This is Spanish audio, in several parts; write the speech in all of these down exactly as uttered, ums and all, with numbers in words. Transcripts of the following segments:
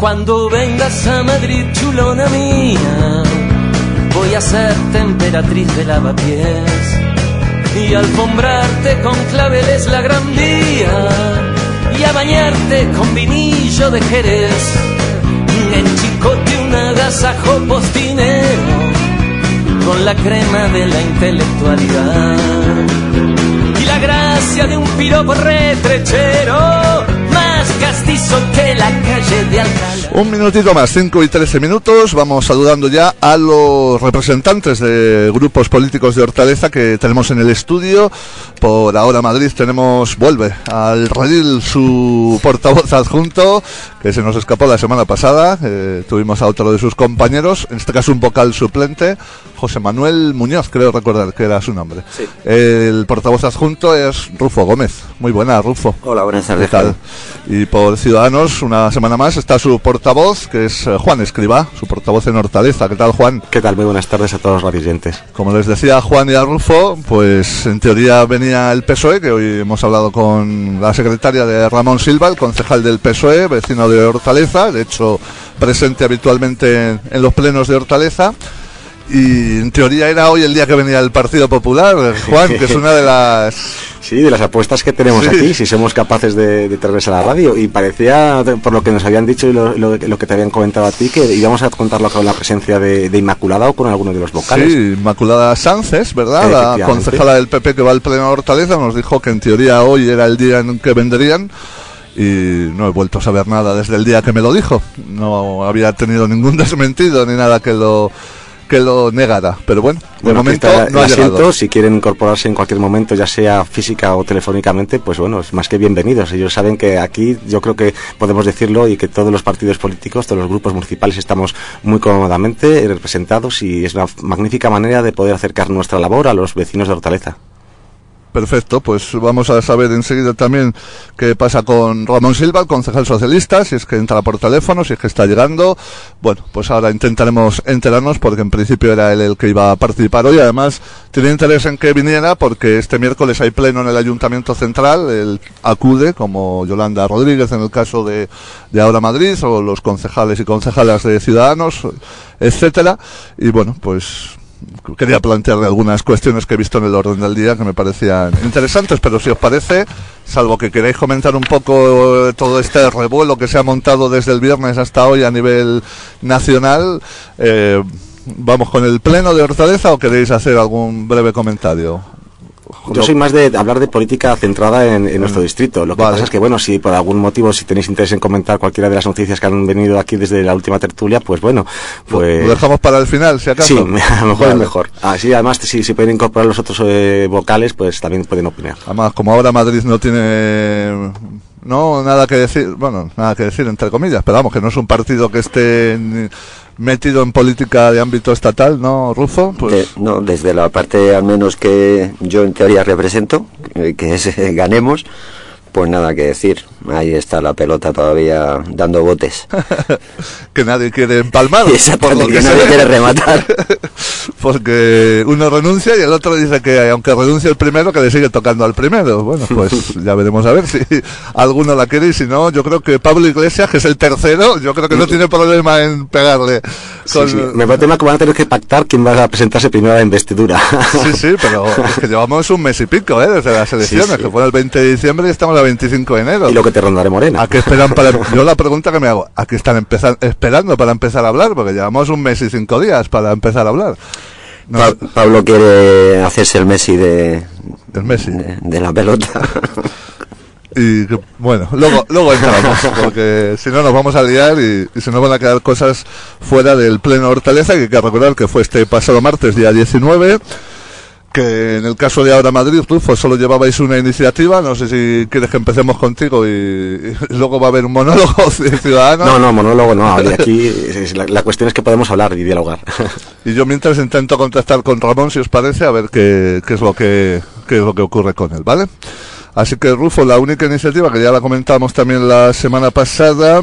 Cuando vengas a Madrid, chulona mía, voy a ser temperatriz de lavapiés y alfombrarte con claveles la Gran Vía y a bañarte con vinillo de Jerez, en chicote un agasajo postinero con la crema de la intelectualidad y la gracia de un piropo retrechero más castizo que la calle de Alcalá. Un minutito más, cinco y trece minutos. Vamos saludando ya a los representantes de grupos políticos de Hortaleza que tenemos en el estudio. Por ahora Madrid tenemos, vuelve al redil su portavoz adjunto, que se nos escapó la semana pasada. Eh, tuvimos a otro de sus compañeros, en este caso un vocal suplente, José Manuel Muñoz, creo recordar que era su nombre. Sí. El portavoz adjunto es Rufo Gómez. Muy buena, Rufo. Hola, buenas tardes. ¿Qué tal? Y por Ciudadanos, una semana más, está su portavoz, que es Juan Escribá, su portavoz en Hortaleza. ¿Qué tal, Juan? ¿Qué tal? Muy buenas tardes a todos los radioyentes. Como les decía a Juan y a Rufo, pues en teoría venía el P S O E, que hoy hemos hablado con la secretaria de Ramón Silva, el concejal del P S O E, vecino de Hortaleza, de hecho presente habitualmente en, en los plenos de Hortaleza. Y en teoría era hoy el día que venía el Partido Popular, Juan, que es una de las... Sí, de las apuestas que tenemos sí. aquí, si somos capaces de, de traerles a la radio. Y parecía, por lo que nos habían dicho y lo, lo, lo que te habían comentado a ti, que íbamos a contarlo con la presencia de, de Inmaculada o con alguno de los vocales. Sí, Inmaculada Sánchez, ¿verdad? La concejala del P P que va al pleno de Hortaleza, nos dijo que en teoría hoy era el día en que vendrían. Y no he vuelto a saber nada desde el día que me lo dijo. No había tenido ningún desmentido ni nada que lo... que lo negara, pero bueno, de bueno, momento está, no ha asiento, llegado. Si quieren incorporarse en cualquier momento, ya sea física o telefónicamente, pues bueno, es más que bienvenidos. Ellos saben que aquí, yo creo que podemos decirlo, y que todos los partidos políticos, todos los grupos municipales estamos muy cómodamente representados, y es una magnífica manera de poder acercar nuestra labor a los vecinos de Hortaleza. Perfecto, pues vamos a saber enseguida también qué pasa con Ramón Silva, el concejal socialista, si es que entra por teléfono, si es que está llegando. Bueno, pues ahora intentaremos enterarnos, porque en principio era él el que iba a participar hoy. Además, tiene interés en que viniera porque este miércoles hay pleno en el Ayuntamiento Central. Él acude, como Yolanda Rodríguez en el caso de, de Ahora Madrid, o los concejales y concejalas de Ciudadanos, etcétera. Y bueno, pues... quería plantearle algunas cuestiones que he visto en el orden del día que me parecían interesantes, pero si os parece, salvo que queráis comentar un poco todo este revuelo que se ha montado desde el viernes hasta hoy a nivel nacional, eh, ¿vamos con el pleno de Hortaleza o queréis hacer algún breve comentario? Yo soy más de hablar de política centrada en, en nuestro distrito. Lo que vale. pasa es que, bueno, si por algún motivo, si tenéis interés en comentar cualquiera de las noticias que han venido aquí desde la última tertulia, pues bueno, pues... ¿Lo dejamos para el final, si acaso? Sí, a lo mejor vale. es mejor. Ah, sí, además, si, si pueden incorporar los otros eh, vocales, pues también pueden opinar. Además, como ahora Madrid no tiene... no, nada que decir, bueno, nada que decir, entre comillas, pero vamos, que no es un partido que esté... en, metido en política de ámbito estatal, ¿no, Rufo? Pues... De, no, desde la parte al menos que yo en teoría represento, que es eh, Ganemos, pues nada que decir. Ahí está la pelota todavía dando botes. Que nadie quiere empalmar. Exactamente, que, que nadie quiere rematar. Porque uno renuncia y el otro dice que aunque renuncie el primero, que le sigue tocando al primero. Bueno, pues ya veremos a ver si alguno la quiere, y si no, yo creo que Pablo Iglesias, que es el tercero, yo creo que no tiene problema en pegarle. Con... Sí, sí. Me parece que van a tener que pactar quién va a presentarse primero a la investidura. Sí, sí, pero es que llevamos un mes y pico, ¿eh? Desde las elecciones, sí, sí. que fue el veinte de diciembre y estamos a veinticinco de enero. Y lo que te rondaré Morena. ¿A qué esperan para...? Yo la pregunta que me hago, ¿a qué están empezando, esperando para empezar a hablar? Porque llevamos un mes y cinco días para empezar a hablar. No, pa Pablo quiere hacerse el Messi de, el Messi. de, de la pelota. Y bueno, luego luego entramos, porque si no nos vamos a liar y, y se nos van a quedar cosas fuera del pleno Hortaleza, que hay que recordar que fue este pasado martes, día diecinueve, que en el caso de Ahora Madrid, Rufo, solo llevabais una iniciativa. No sé si quieres que empecemos contigo y, y luego va a haber un monólogo de Ciudadanos. No, no, monólogo no, aquí es, la, la cuestión es que podemos hablar y dialogar. Y yo mientras intento contactar con Ramón, si os parece, a ver qué, qué es lo que qué es lo que ocurre con él, ¿vale? Así que, Rufo, la única iniciativa, que ya la comentamos también la semana pasada,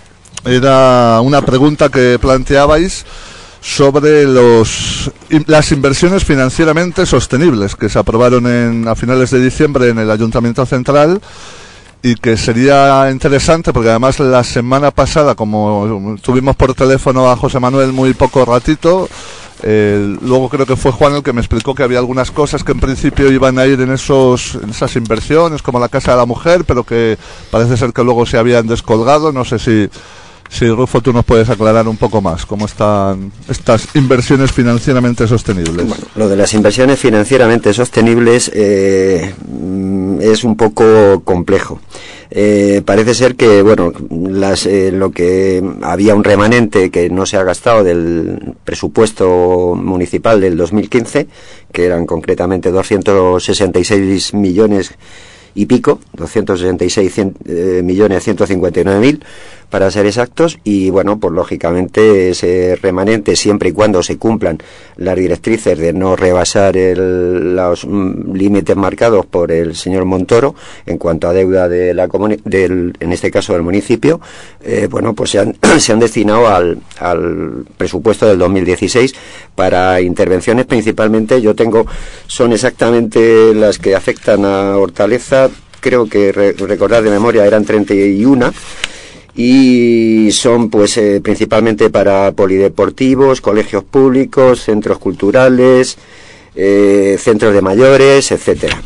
era una pregunta que planteabais sobre los las inversiones financieramente sostenibles que se aprobaron en, a finales de diciembre en el Ayuntamiento Central, y que sería interesante porque además la semana pasada, como tuvimos por teléfono a José Manuel muy poco ratito, eh, luego creo que fue Juan el que me explicó que había algunas cosas que en principio iban a ir en esos en esas inversiones, como la Casa de la Mujer, pero que parece ser que luego se habían descolgado. No sé si Si Rufo, tú nos puedes aclarar un poco más cómo están estas inversiones financieramente sostenibles. Bueno, lo de las inversiones financieramente sostenibles eh, es un poco complejo. Eh, parece ser que, bueno, las, eh, lo que había un remanente que no se ha gastado del presupuesto municipal del dos mil quince, que eran concretamente doscientos sesenta y seis millones y pico, doscientos sesenta y seis eh, millones ciento cincuenta y nueve mil para ser exactos, y bueno, pues lógicamente ese remanente, siempre y cuando se cumplan las directrices de no rebasar el, los mm, límites marcados por el señor Montoro en cuanto a deuda de la comuni- del, en este caso del municipio, eh, bueno, pues se han, se han destinado al, al presupuesto del dos mil dieciséis para intervenciones principalmente. Yo tengo, son exactamente las que afectan a Hortaleza, creo que re, recordar de memoria eran treinta y uno, y son pues eh, principalmente para polideportivos, colegios públicos, centros culturales, eh, centros de mayores, etcétera.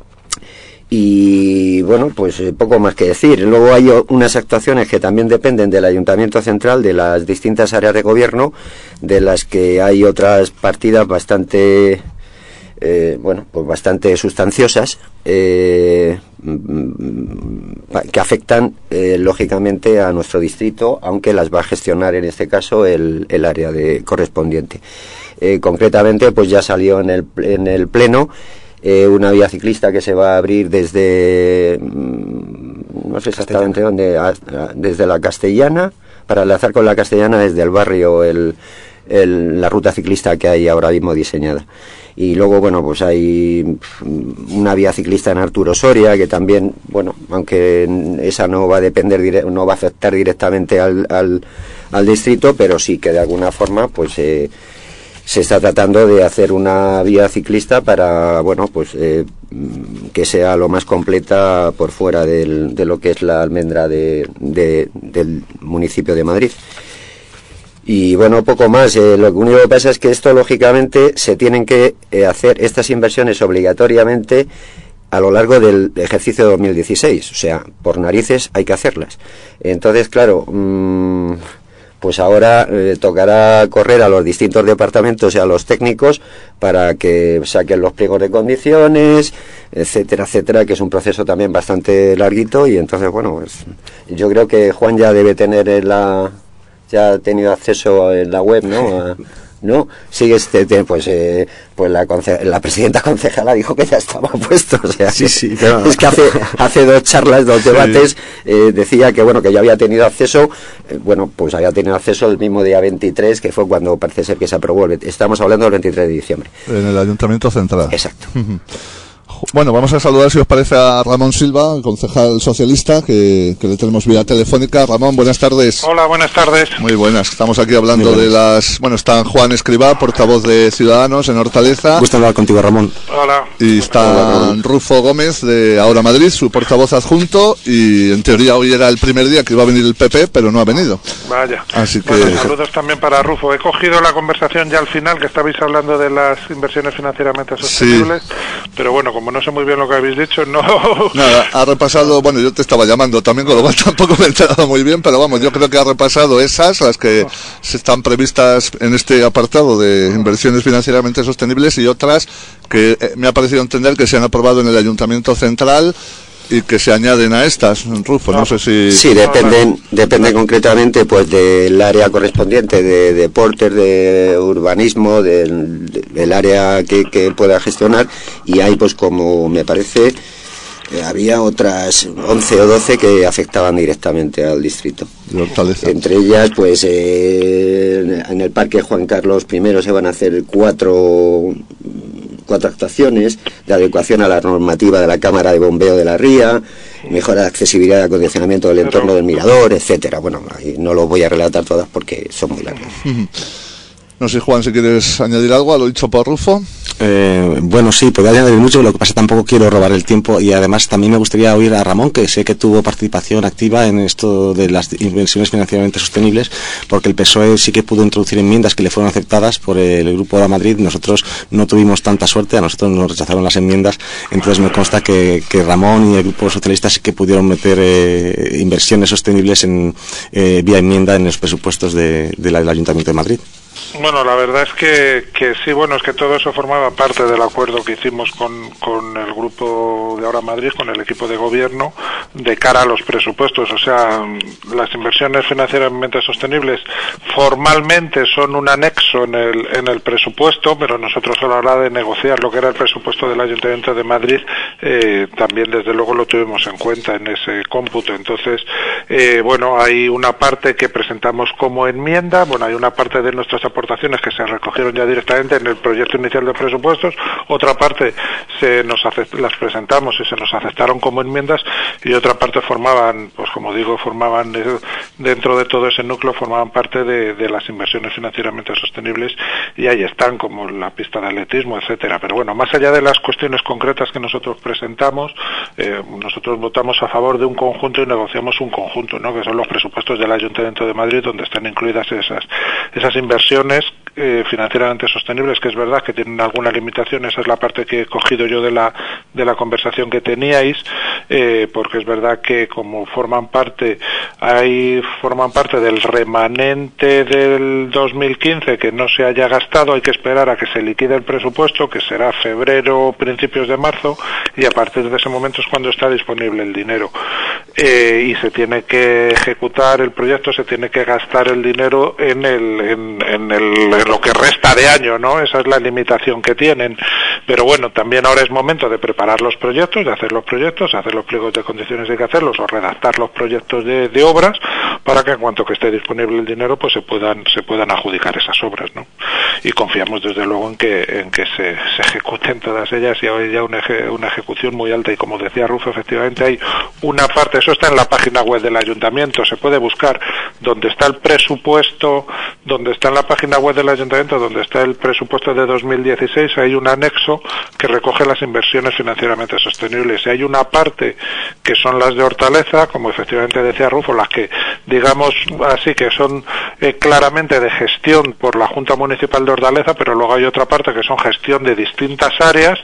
Y bueno, pues eh, poco más que decir. Luego hay o, unas actuaciones que también dependen del Ayuntamiento Central, de las distintas áreas de gobierno, de las que hay otras partidas bastante Eh, bueno, pues bastante sustanciosas, eh, que afectan eh, lógicamente a nuestro distrito, aunque las va a gestionar en este caso el, el área de correspondiente. Eh, concretamente, pues ya salió en el, en el pleno eh, una vía ciclista que se va a abrir desde, no sé exactamente dónde, a, a, desde la Castellana, para enlazar con la Castellana desde el barrio, el, el, la ruta ciclista que hay ahora mismo diseñada. Y luego, bueno, pues hay una vía ciclista en Arturo Soria, que también, bueno, aunque esa no va a depender, no va a afectar directamente al, al, al distrito, pero sí que de alguna forma, pues eh, se está tratando de hacer una vía ciclista para, bueno, pues eh, que sea lo más completa por fuera del, de lo que es la almendra de, de, del municipio de Madrid. Y bueno, poco más. Eh, lo único que pasa es que esto, lógicamente, se tienen que eh, hacer estas inversiones obligatoriamente a lo largo del ejercicio dos mil dieciséis. O sea, por narices hay que hacerlas. Entonces, claro, mmm, pues ahora eh, tocará correr a los distintos departamentos y a los técnicos para que saquen los pliegos de condiciones, etcétera, etcétera, que es un proceso también bastante larguito. Y entonces, bueno, pues yo creo que Juan ya debe tener en la... ya ha tenido acceso en la web, ¿no? A, ¿no? Sí, este, pues, eh, pues la, conce- la presidenta concejala dijo que ya estaba puesto, o sea, sí, que, sí, pero... es que hace, hace dos charlas, dos debates, sí. eh, decía que, bueno, que ya había tenido acceso, eh, bueno, pues había tenido acceso el mismo día veintitrés, que fue cuando parece ser que se aprobó, el, estamos hablando del veintitrés de diciembre. En el Ayuntamiento Central. Exacto. Bueno, vamos a saludar, si os parece, a Ramón Silva, el concejal socialista, que, que le tenemos vía telefónica. Ramón, buenas tardes. Hola, buenas tardes. Muy buenas. Estamos aquí hablando de las... Bueno, está Juan Escribá, portavoz de Ciudadanos en Hortaleza. Gusto hablar contigo, Ramón. Hola. Y está Hola, Rufo Gómez, de Ahora Madrid, su portavoz adjunto, y en teoría hoy era el primer día que iba a venir el P P, pero no ha venido. Vaya. Así que... Bueno, saludos también para Rufo. He cogido la conversación ya al final, que estabais hablando de las inversiones financieramente sostenibles, sí. Pero bueno, como no sé muy bien lo que habéis dicho, no... Nada, ha repasado, bueno, yo te estaba llamando también, con lo cual tampoco me he enterado muy bien, pero vamos, yo creo que ha repasado esas, las que se están previstas en este apartado de inversiones financieramente sostenibles, y otras que eh, me ha parecido entender que se han aprobado en el Ayuntamiento Central y que se añaden a estas, Rufo, no, no sé si... Sí, dependen, depende concretamente pues del área correspondiente, de deportes, de urbanismo, del, del área que, que pueda gestionar, y hay pues como me parece, eh, había otras once o doce que afectaban directamente al distrito. Entre ellas pues eh, en el Parque Juan Carlos primero se van a hacer cuatro... cuatro actuaciones de adecuación a la normativa de la Cámara de Bombeo de la Ría, mejora de accesibilidad y acondicionamiento del entorno del mirador, etcétera. Bueno, no lo voy a relatar todas porque son muy largas. No sé, Juan, si quieres añadir algo a lo dicho por Rufo. Eh, bueno, sí, podría añadir mucho, lo que pasa es que tampoco quiero robar el tiempo y además también me gustaría oír a Ramón, que sé que tuvo participación activa en esto de las inversiones financieramente sostenibles, porque el P S O E sí que pudo introducir enmiendas que le fueron aceptadas por el Grupo Ahora Madrid. Nosotros no tuvimos tanta suerte, a nosotros nos rechazaron las enmiendas, entonces me consta que, que Ramón y el Grupo Socialista sí que pudieron meter eh, inversiones sostenibles en eh, vía enmienda en los presupuestos de, de la, del Ayuntamiento de Madrid. Bueno, la verdad es que, que sí, bueno, es que todo eso formaba parte del acuerdo que hicimos con, con el grupo de Ahora Madrid, con el equipo de gobierno, de cara a los presupuestos. O sea, las inversiones financieramente sostenibles formalmente son un anexo en el, en el presupuesto, pero nosotros a la hora de negociar lo que era el presupuesto del Ayuntamiento de Madrid, eh, también desde luego lo tuvimos en cuenta en ese cómputo. Entonces, eh, bueno, hay una parte que presentamos como enmienda, bueno, hay una parte de nuestras aportaciones que se recogieron ya directamente en el proyecto inicial de presupuestos, otra parte se nos las presentamos y se nos aceptaron como enmiendas, y otra parte formaban, pues como digo, formaban dentro de todo ese núcleo, formaban parte de, de las inversiones financieramente sostenibles, y ahí están, como la pista de atletismo, etcétera. Pero bueno, más allá de las cuestiones concretas que nosotros presentamos, eh, nosotros votamos a favor de un conjunto y negociamos un conjunto, ¿no?, que son los presupuestos del Ayuntamiento de Madrid, donde están incluidas esas esas inversiones eh, financieramente sostenibles, que es verdad que tienen alguna limitación. Esa es la parte que he cogido yo de la de la conversación que teníais, eh, porque es verdad que como forman parte hay forman parte del remanente del dos mil quince que no se haya gastado, hay que esperar a que se liquide el presupuesto, que será febrero, principios de marzo, y a partir de ese momento es cuando está disponible el dinero, eh, y se tiene que ejecutar el proyecto, se tiene que gastar el dinero en el en, en el en lo que resta de año, ¿no? Esa es la limitación que tienen. Pero bueno, también ahora es momento de preparar los proyectos, de hacer los proyectos, hacer los pliegos de condiciones de que hacerlos, o redactar los proyectos de, de obras, para que en cuanto que esté disponible el dinero, pues se puedan se puedan adjudicar esas obras, ¿no? Y confiamos desde luego en que en que se, se ejecuten todas ellas, y hay ya una, eje, una ejecución muy alta, y como decía Rufo, efectivamente hay una parte, eso está en la página web del Ayuntamiento, se puede buscar donde está el presupuesto, donde está en la página web del Ayuntamiento, donde está el presupuesto de dos mil dieciséis, hay un anexo que recoge las inversiones financieramente sostenibles, y hay una parte que son las de Hortaleza, como efectivamente decía Rufo, las que digamos así que son eh, claramente de gestión por la Junta Municipal de Hortaleza, pero luego hay otra parte que son gestión de distintas áreas,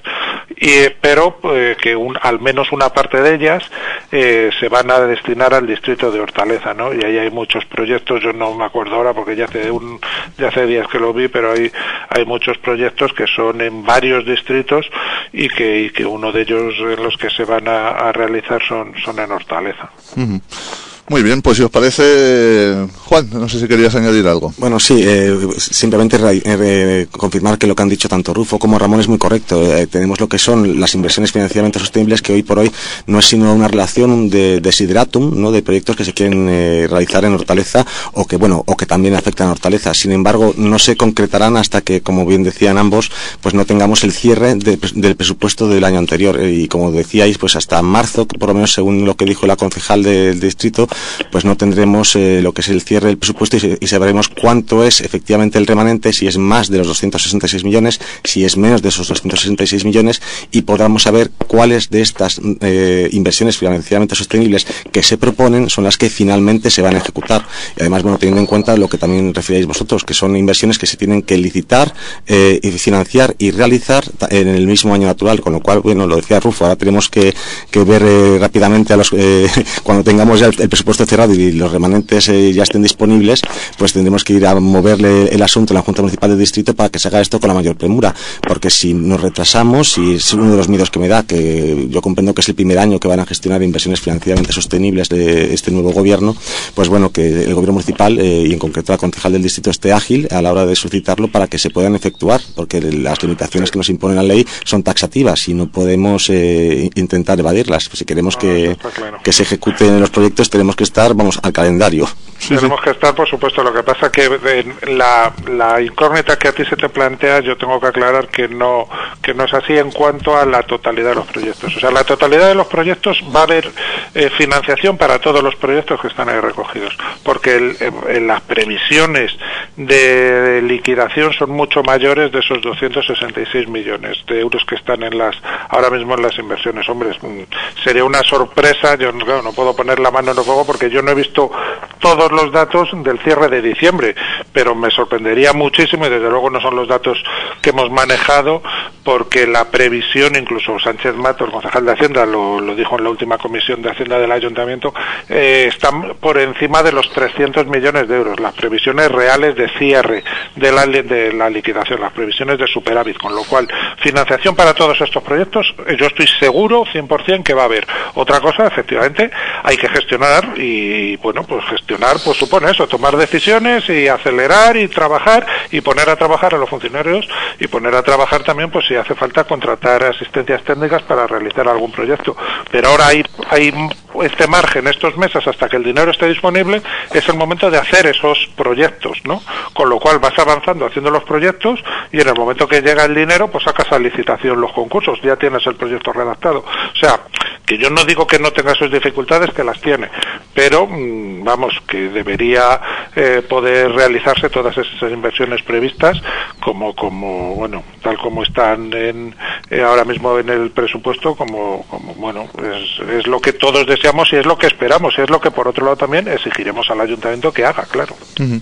y pero eh, que un, al menos una parte de ellas eh, se van a destinar al distrito de Hortaleza, ¿no? Y ahí hay muchos proyectos, yo no me acuerdo ahora porque ya hace un ya hace días que lo vi, pero hay hay muchos proyectos que son en varios distritos, y que y que uno de ellos en los que se van a, a realizar son son en Hortaleza. Uh-huh. Muy bien, pues si os parece, Juan, no sé si querías añadir algo. Bueno, sí, eh, simplemente re, eh, confirmar que lo que han dicho tanto Rufo como Ramón es muy correcto. Eh, tenemos lo que son las inversiones financieramente sostenibles, que hoy por hoy no es sino una relación de desideratum, ¿no?, de proyectos que se quieren eh, realizar en Hortaleza, o que bueno, o que también afectan a Hortaleza. Sin embargo, no se concretarán hasta que, como bien decían ambos, pues no tengamos el cierre de, del presupuesto del año anterior. Eh, y como decíais, pues hasta marzo, por lo menos según lo que dijo la concejal del distrito, pues no tendremos eh, lo que es el cierre del presupuesto, y, se, y sabremos cuánto es efectivamente el remanente, si es más de los doscientos sesenta y seis millones, si es menos de esos doscientos sesenta y seis millones, y podamos saber cuáles de estas eh, inversiones financieramente sostenibles que se proponen son las que finalmente se van a ejecutar. Y además, bueno, teniendo en cuenta lo que también referíais vosotros, que son inversiones que se tienen que licitar, eh, y financiar y realizar en el mismo año natural, con lo cual, bueno, lo decía Rufo, ahora tenemos que, que ver eh, rápidamente a los eh, cuando tengamos ya el, el presupuesto cerrado y los remanentes eh, ya estén disponibles, pues tendremos que ir a moverle el asunto a la Junta Municipal del Distrito para que se haga esto con la mayor premura, porque si nos retrasamos, y es uno de los miedos que me da, que yo comprendo que es el primer año que van a gestionar inversiones financieramente sostenibles de este nuevo gobierno, pues bueno, que el gobierno municipal eh, y en concreto la concejal del distrito esté ágil a la hora de suscitarlo para que se puedan efectuar, porque las limitaciones que nos impone la ley son taxativas y no podemos eh, intentar evadirlas. Si queremos que, que se ejecuten los proyectos, tenemos que estar, vamos, al calendario. Sí, tenemos sí. que estar, por supuesto. Lo que pasa que en la, la incógnita que a ti se te plantea, yo tengo que aclarar que no que no es así en cuanto a la totalidad de los proyectos. O sea, la totalidad de los proyectos va a haber eh, financiación para todos los proyectos que están ahí recogidos, porque el, en las previsiones de liquidación son mucho mayores de esos doscientos sesenta y seis millones de euros que están en las ahora mismo en las inversiones. Hombre, sería una sorpresa. Yo no, no puedo poner la mano en el fuego porque yo no he visto todos los datos del cierre de diciembre, pero me sorprendería muchísimo, y desde luego no son los datos que hemos manejado, porque la previsión, incluso Sánchez Mato, el concejal de Hacienda, lo, lo dijo en la última comisión de Hacienda del Ayuntamiento, eh, están por encima de los trescientos millones de euros, las previsiones reales de cierre de la, de la liquidación, las previsiones de superávit, con lo cual, financiación para todos estos proyectos, eh, yo estoy seguro, cien por ciento, que va a haber. Otra cosa, efectivamente, hay que gestionar, y bueno, pues gestionar pues supone eso, tomar decisiones y acelerar y trabajar, y poner a trabajar a los funcionarios, y poner a trabajar también, pues si hace falta, contratar asistencias técnicas para realizar algún proyecto. Pero ahora hay, hay este margen, estos meses, hasta que el dinero esté disponible, es el momento de hacer esos proyectos, ¿no? Con lo cual vas avanzando haciendo los proyectos, y en el momento que llega el dinero, pues sacas a licitación los concursos, ya tienes el proyecto redactado. O sea, que yo no digo que no tenga sus dificultades, que las tiene, pero mmm, vamos, que debería eh, poder realizarse todas esas inversiones previstas, como, como bueno, tal como están en, eh, ahora mismo en el presupuesto, como, como bueno, es, es lo que todos deseamos y es lo que esperamos, y es lo que por otro lado también exigiremos al Ayuntamiento que haga, claro. Uh-huh.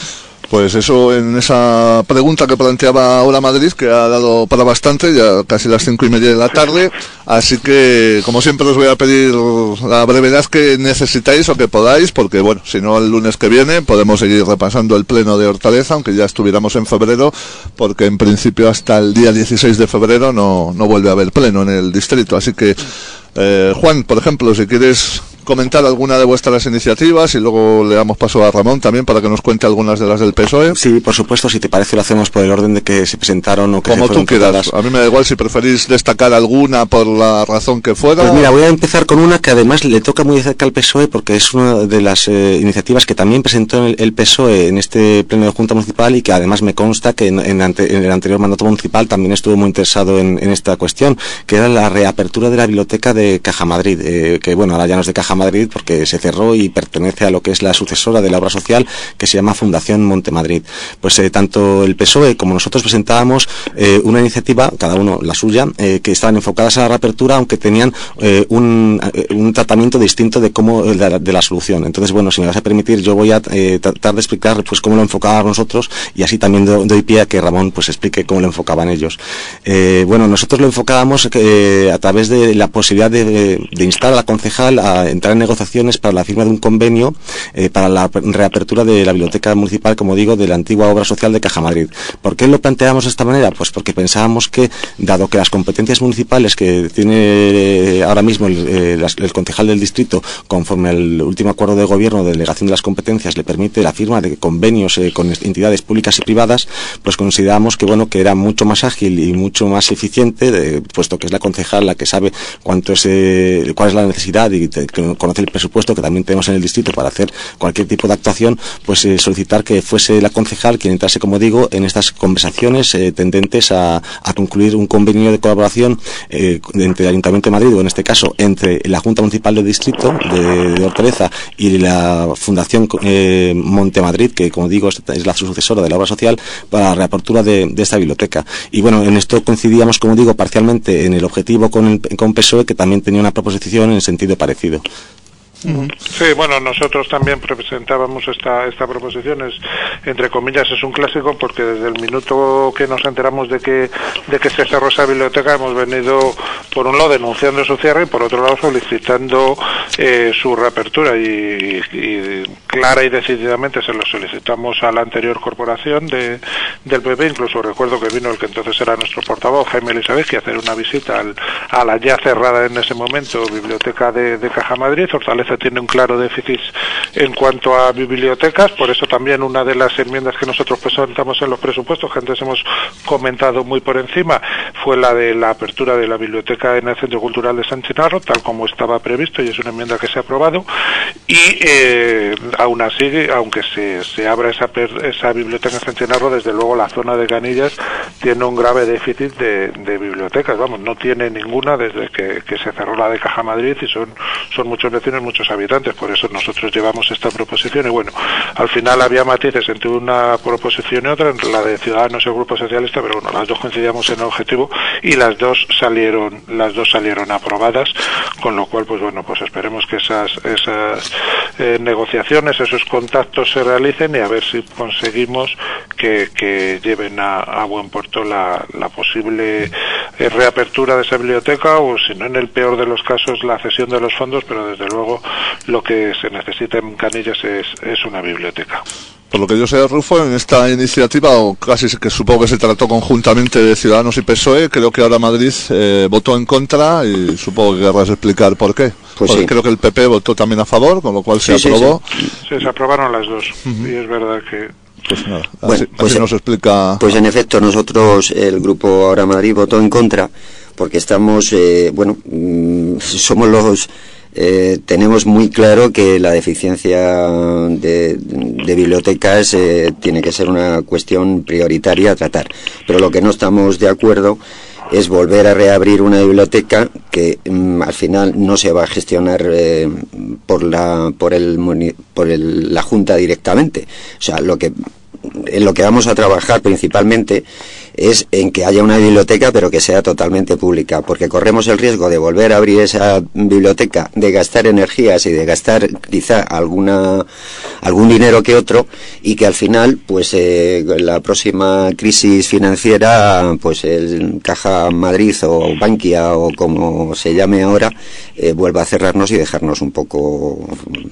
Pues eso, en esa pregunta que planteaba ahora Madrid, que ha dado para bastante, ya casi las cinco y media de la tarde, así que, como siempre, os voy a pedir la brevedad que necesitáis o que podáis, porque, bueno, si no, el lunes que viene podemos seguir repasando el pleno de Hortaleza, aunque ya estuviéramos en febrero, porque en principio hasta el día dieciséis de febrero no, no vuelve a haber pleno en el distrito, así que, eh, Juan, por ejemplo, si quieres comentar alguna de vuestras iniciativas, y luego le damos paso a Ramón también para que nos cuente algunas de las del P S O E. Sí, por supuesto, si te parece lo hacemos por el orden de que se presentaron o que como se fueron tú quieras. tratadas. A mí me da igual si preferís destacar alguna por la razón que fuera. Pues mira, voy a empezar con una que además le toca muy de cerca al P S O E, porque es una de las eh, iniciativas que también presentó el, el P S O E en este pleno de Junta Municipal, y que además me consta que en, en, ante, en el anterior mandato municipal también estuvo muy interesado en, en esta cuestión, que era la reapertura de la biblioteca de Caja Madrid, eh, que bueno, ahora ya no es de Caja Madrid porque se cerró y pertenece a lo que es la sucesora de la obra social, que se llama Fundación Montemadrid. Pues eh, tanto el P S O E como nosotros presentábamos eh, una iniciativa, cada uno la suya, eh, que estaban enfocadas a la reapertura, aunque tenían eh, un, eh, un tratamiento distinto de cómo de la, de la solución. Entonces, bueno, si me vas a permitir, yo voy a eh, tratar de explicar pues cómo lo enfocábamos nosotros, y así también do, doy pie a que Ramón pues explique cómo lo enfocaban ellos. Eh, bueno, nosotros lo enfocábamos eh, a través de la posibilidad de, de instar a la concejal a entrar en negociaciones para la firma de un convenio eh, para la reapertura de la biblioteca municipal, como digo, de la antigua obra social de Caja Madrid. ¿Por qué lo planteamos de esta manera? Pues porque pensábamos que, dado que las competencias municipales que tiene eh, ahora mismo el, eh, las, el concejal del distrito, conforme al último acuerdo de gobierno de delegación de las competencias, le permite la firma de convenios eh, con entidades públicas y privadas, pues consideramos que bueno, que era mucho más ágil y mucho más eficiente, de, puesto que es la concejal la que sabe cuánto es eh, cuál es la necesidad y te, que conoce el presupuesto que también tenemos en el distrito para hacer cualquier tipo de actuación, pues eh, solicitar que fuese la concejal quien entrase, como digo, en estas conversaciones eh, tendentes a, a concluir un convenio de colaboración eh, entre el Ayuntamiento de Madrid, o en este caso entre la Junta Municipal del Distrito de, de Hortaleza y la Fundación eh, Montemadrid, que como digo es, es la sucesora de la obra social, para la reapertura de, de esta biblioteca. Y bueno, en esto coincidíamos, como digo, parcialmente en el objetivo con el con P S O E, que también tenía una proposición en sentido parecido. Sí, bueno, nosotros también presentábamos esta esta proposición, es, entre comillas, es un clásico, porque desde el minuto que nos enteramos de que de que se cerró esa biblioteca hemos venido, por un lado, denunciando su cierre y por otro lado solicitando eh, su reapertura, y, y clara y decididamente se lo solicitamos a la anterior corporación de, del P P. Incluso recuerdo que vino el que entonces era nuestro portavoz, Jaime Elizabeth, a hacer una visita al, a la ya cerrada en ese momento biblioteca de, de Caja Madrid. Hortaleza tiene un claro déficit en cuanto a bibliotecas, por eso también una de las enmiendas que nosotros presentamos en los presupuestos, que antes hemos comentado muy por encima, fue la de la apertura de la biblioteca en el Centro Cultural de San Chinarro, tal como estaba previsto, y es una enmienda que se ha aprobado. Y eh, Aún así, aunque se, se abra esa, esa biblioteca en Centenarro, desde luego la zona de Canillas tiene un grave déficit de, de bibliotecas, vamos, no tiene ninguna desde que, que se cerró la de Caja Madrid, y son, son muchos vecinos, muchos habitantes, por eso nosotros llevamos esta proposición. Y bueno, al final había matices entre una proposición y otra, entre la de Ciudadanos y el Grupo Socialista, pero bueno, las dos coincidíamos en el objetivo y las dos salieron, las dos salieron aprobadas, con lo cual, pues bueno, pues esperemos que esas, esas eh, negociaciones, esos contactos se realicen, y a ver si conseguimos que, que lleven a, a buen puerto la, la posible eh, reapertura de esa biblioteca, o si no, en el peor de los casos, la cesión de los fondos, pero desde luego lo que se necesita en Canillas es, es una biblioteca. Por lo que yo sé, Rufo, en esta iniciativa, o casi que supongo que se trató conjuntamente de Ciudadanos y P S O E, creo que ahora Madrid eh, votó en contra, y supongo que querrás explicar por qué. Pues Porque sí. Creo que el P P votó también a favor, con lo cual se Sí, aprobó. sí, sí. Sí, se aprobaron las dos, uh-huh. Y es verdad que... Pues nada, Bueno, así, pues, así nos explica. Pues en efecto, nosotros, el Grupo Ahora Madrid, votó en contra, porque estamos, eh, bueno, mmm, somos los... Eh, tenemos muy claro que la deficiencia de, de bibliotecas eh, tiene que ser una cuestión prioritaria a tratar, pero lo que no estamos de acuerdo es volver a reabrir una biblioteca que mm, al final no se va a gestionar eh, por la por el por el, la Junta directamente. O sea, lo que en lo que vamos a trabajar principalmente es en que haya una biblioteca, pero que sea totalmente pública, porque corremos el riesgo de volver a abrir esa biblioteca, de gastar energías y de gastar quizá alguna algún dinero que otro, y que al final, pues eh, la próxima crisis financiera, pues el Caja Madrid o Bankia o como se llame ahora, eh, vuelva a cerrarnos y dejarnos un poco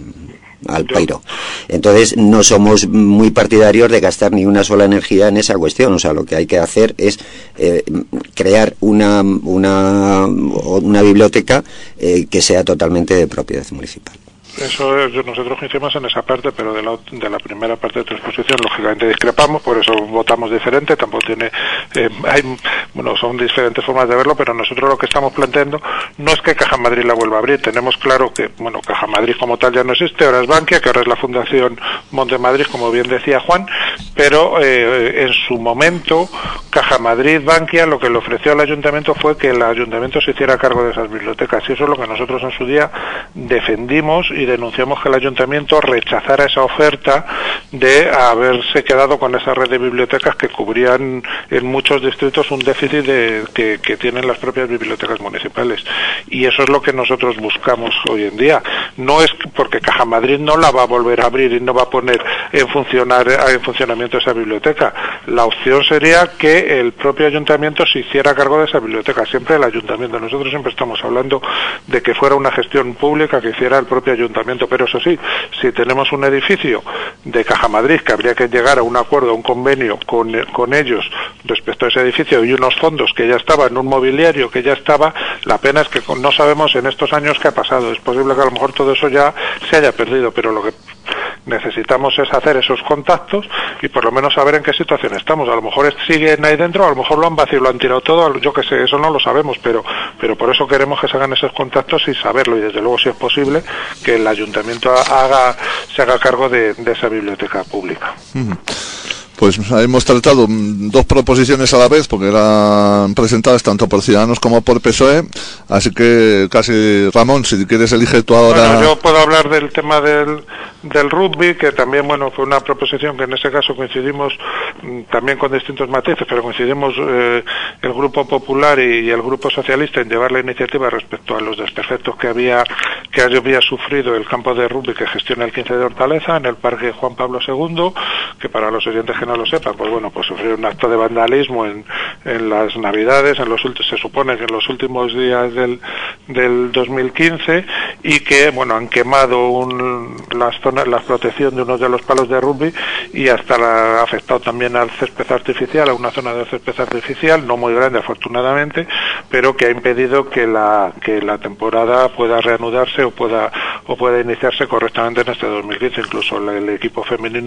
al pairo. Entonces no somos muy partidarios de gastar ni una sola energía en esa cuestión. O sea, lo que hay que hacer es eh, crear una una, una biblioteca eh, que sea totalmente de propiedad municipal. Eso es, nosotros coincidimos en esa parte, pero de la, de la primera parte de tu exposición lógicamente discrepamos, por eso votamos diferente. Tampoco tiene, eh, hay, bueno, son diferentes formas de verlo, pero nosotros lo que estamos planteando no es que Caja Madrid la vuelva a abrir. Tenemos claro que, bueno, Caja Madrid como tal ya no existe, ahora es Bankia, que ahora es la Fundación Monte Madrid, como bien decía Juan, pero eh, en su momento Caja Madrid, Bankia, lo que le ofreció al ayuntamiento fue que el ayuntamiento se hiciera cargo de esas bibliotecas, y eso es lo que nosotros en su día defendimos y denunciamos, que el ayuntamiento rechazara esa oferta de haberse quedado con esa red de bibliotecas que cubrían en muchos distritos un déficit de, que, que tienen las propias bibliotecas municipales, y eso es lo que nosotros buscamos hoy en día. No es porque Caja Madrid no la va a volver a abrir y no va a poner en funcionar en funcionamiento esa biblioteca. La opción sería que el propio ayuntamiento se hiciera cargo de esa biblioteca, siempre el ayuntamiento. Nosotros siempre estamos hablando de que fuera una gestión pública que hiciera el propio ayuntamiento. Pero eso sí, si tenemos un edificio de Caja Madrid, que habría que llegar a un acuerdo, a un convenio con, con ellos respecto a ese edificio, y unos fondos que ya estaban, un mobiliario que ya estaba, la pena es que no sabemos en estos años qué ha pasado. Es posible que a lo mejor todo eso ya se haya perdido, pero lo que necesitamos es hacer esos contactos y por lo menos saber en qué situación estamos. A lo mejor siguen ahí dentro, a lo mejor lo han vaciado, lo han tirado todo, yo que sé, eso no lo sabemos, pero pero por eso queremos que se hagan esos contactos y saberlo, y desde luego, si es posible, que el ayuntamiento haga se haga cargo de, de esa biblioteca pública. Uh-huh. Pues hemos tratado dos proposiciones a la vez, porque eran presentadas tanto por Ciudadanos como por P S O E, así que casi, Ramón, si quieres elige tú ahora. Bueno, yo puedo hablar del tema del, del rugby, que también, bueno, fue una proposición que en ese caso coincidimos también con distintos matices, pero coincidimos eh, el Grupo Popular y, y el Grupo Socialista en llevar la iniciativa respecto a los desperfectos que había que había sufrido el campo de rugby que gestiona el quince de Hortaleza en el Parque Juan Pablo segundo, que para los oyentes que no lo sepan, pues bueno, pues sufrió un acto de vandalismo en, en las Navidades, en los se supone que en los últimos días del, del dos mil quince, y que, bueno, han quemado un, las zonas, la protección de uno de los palos de rugby, y hasta la, ha afectado también al césped artificial, a una zona de césped artificial, no muy grande afortunadamente, pero que ha impedido que la, que la temporada pueda reanudarse o pueda, o pueda iniciarse correctamente en este dos mil quince. Incluso el, el equipo femenino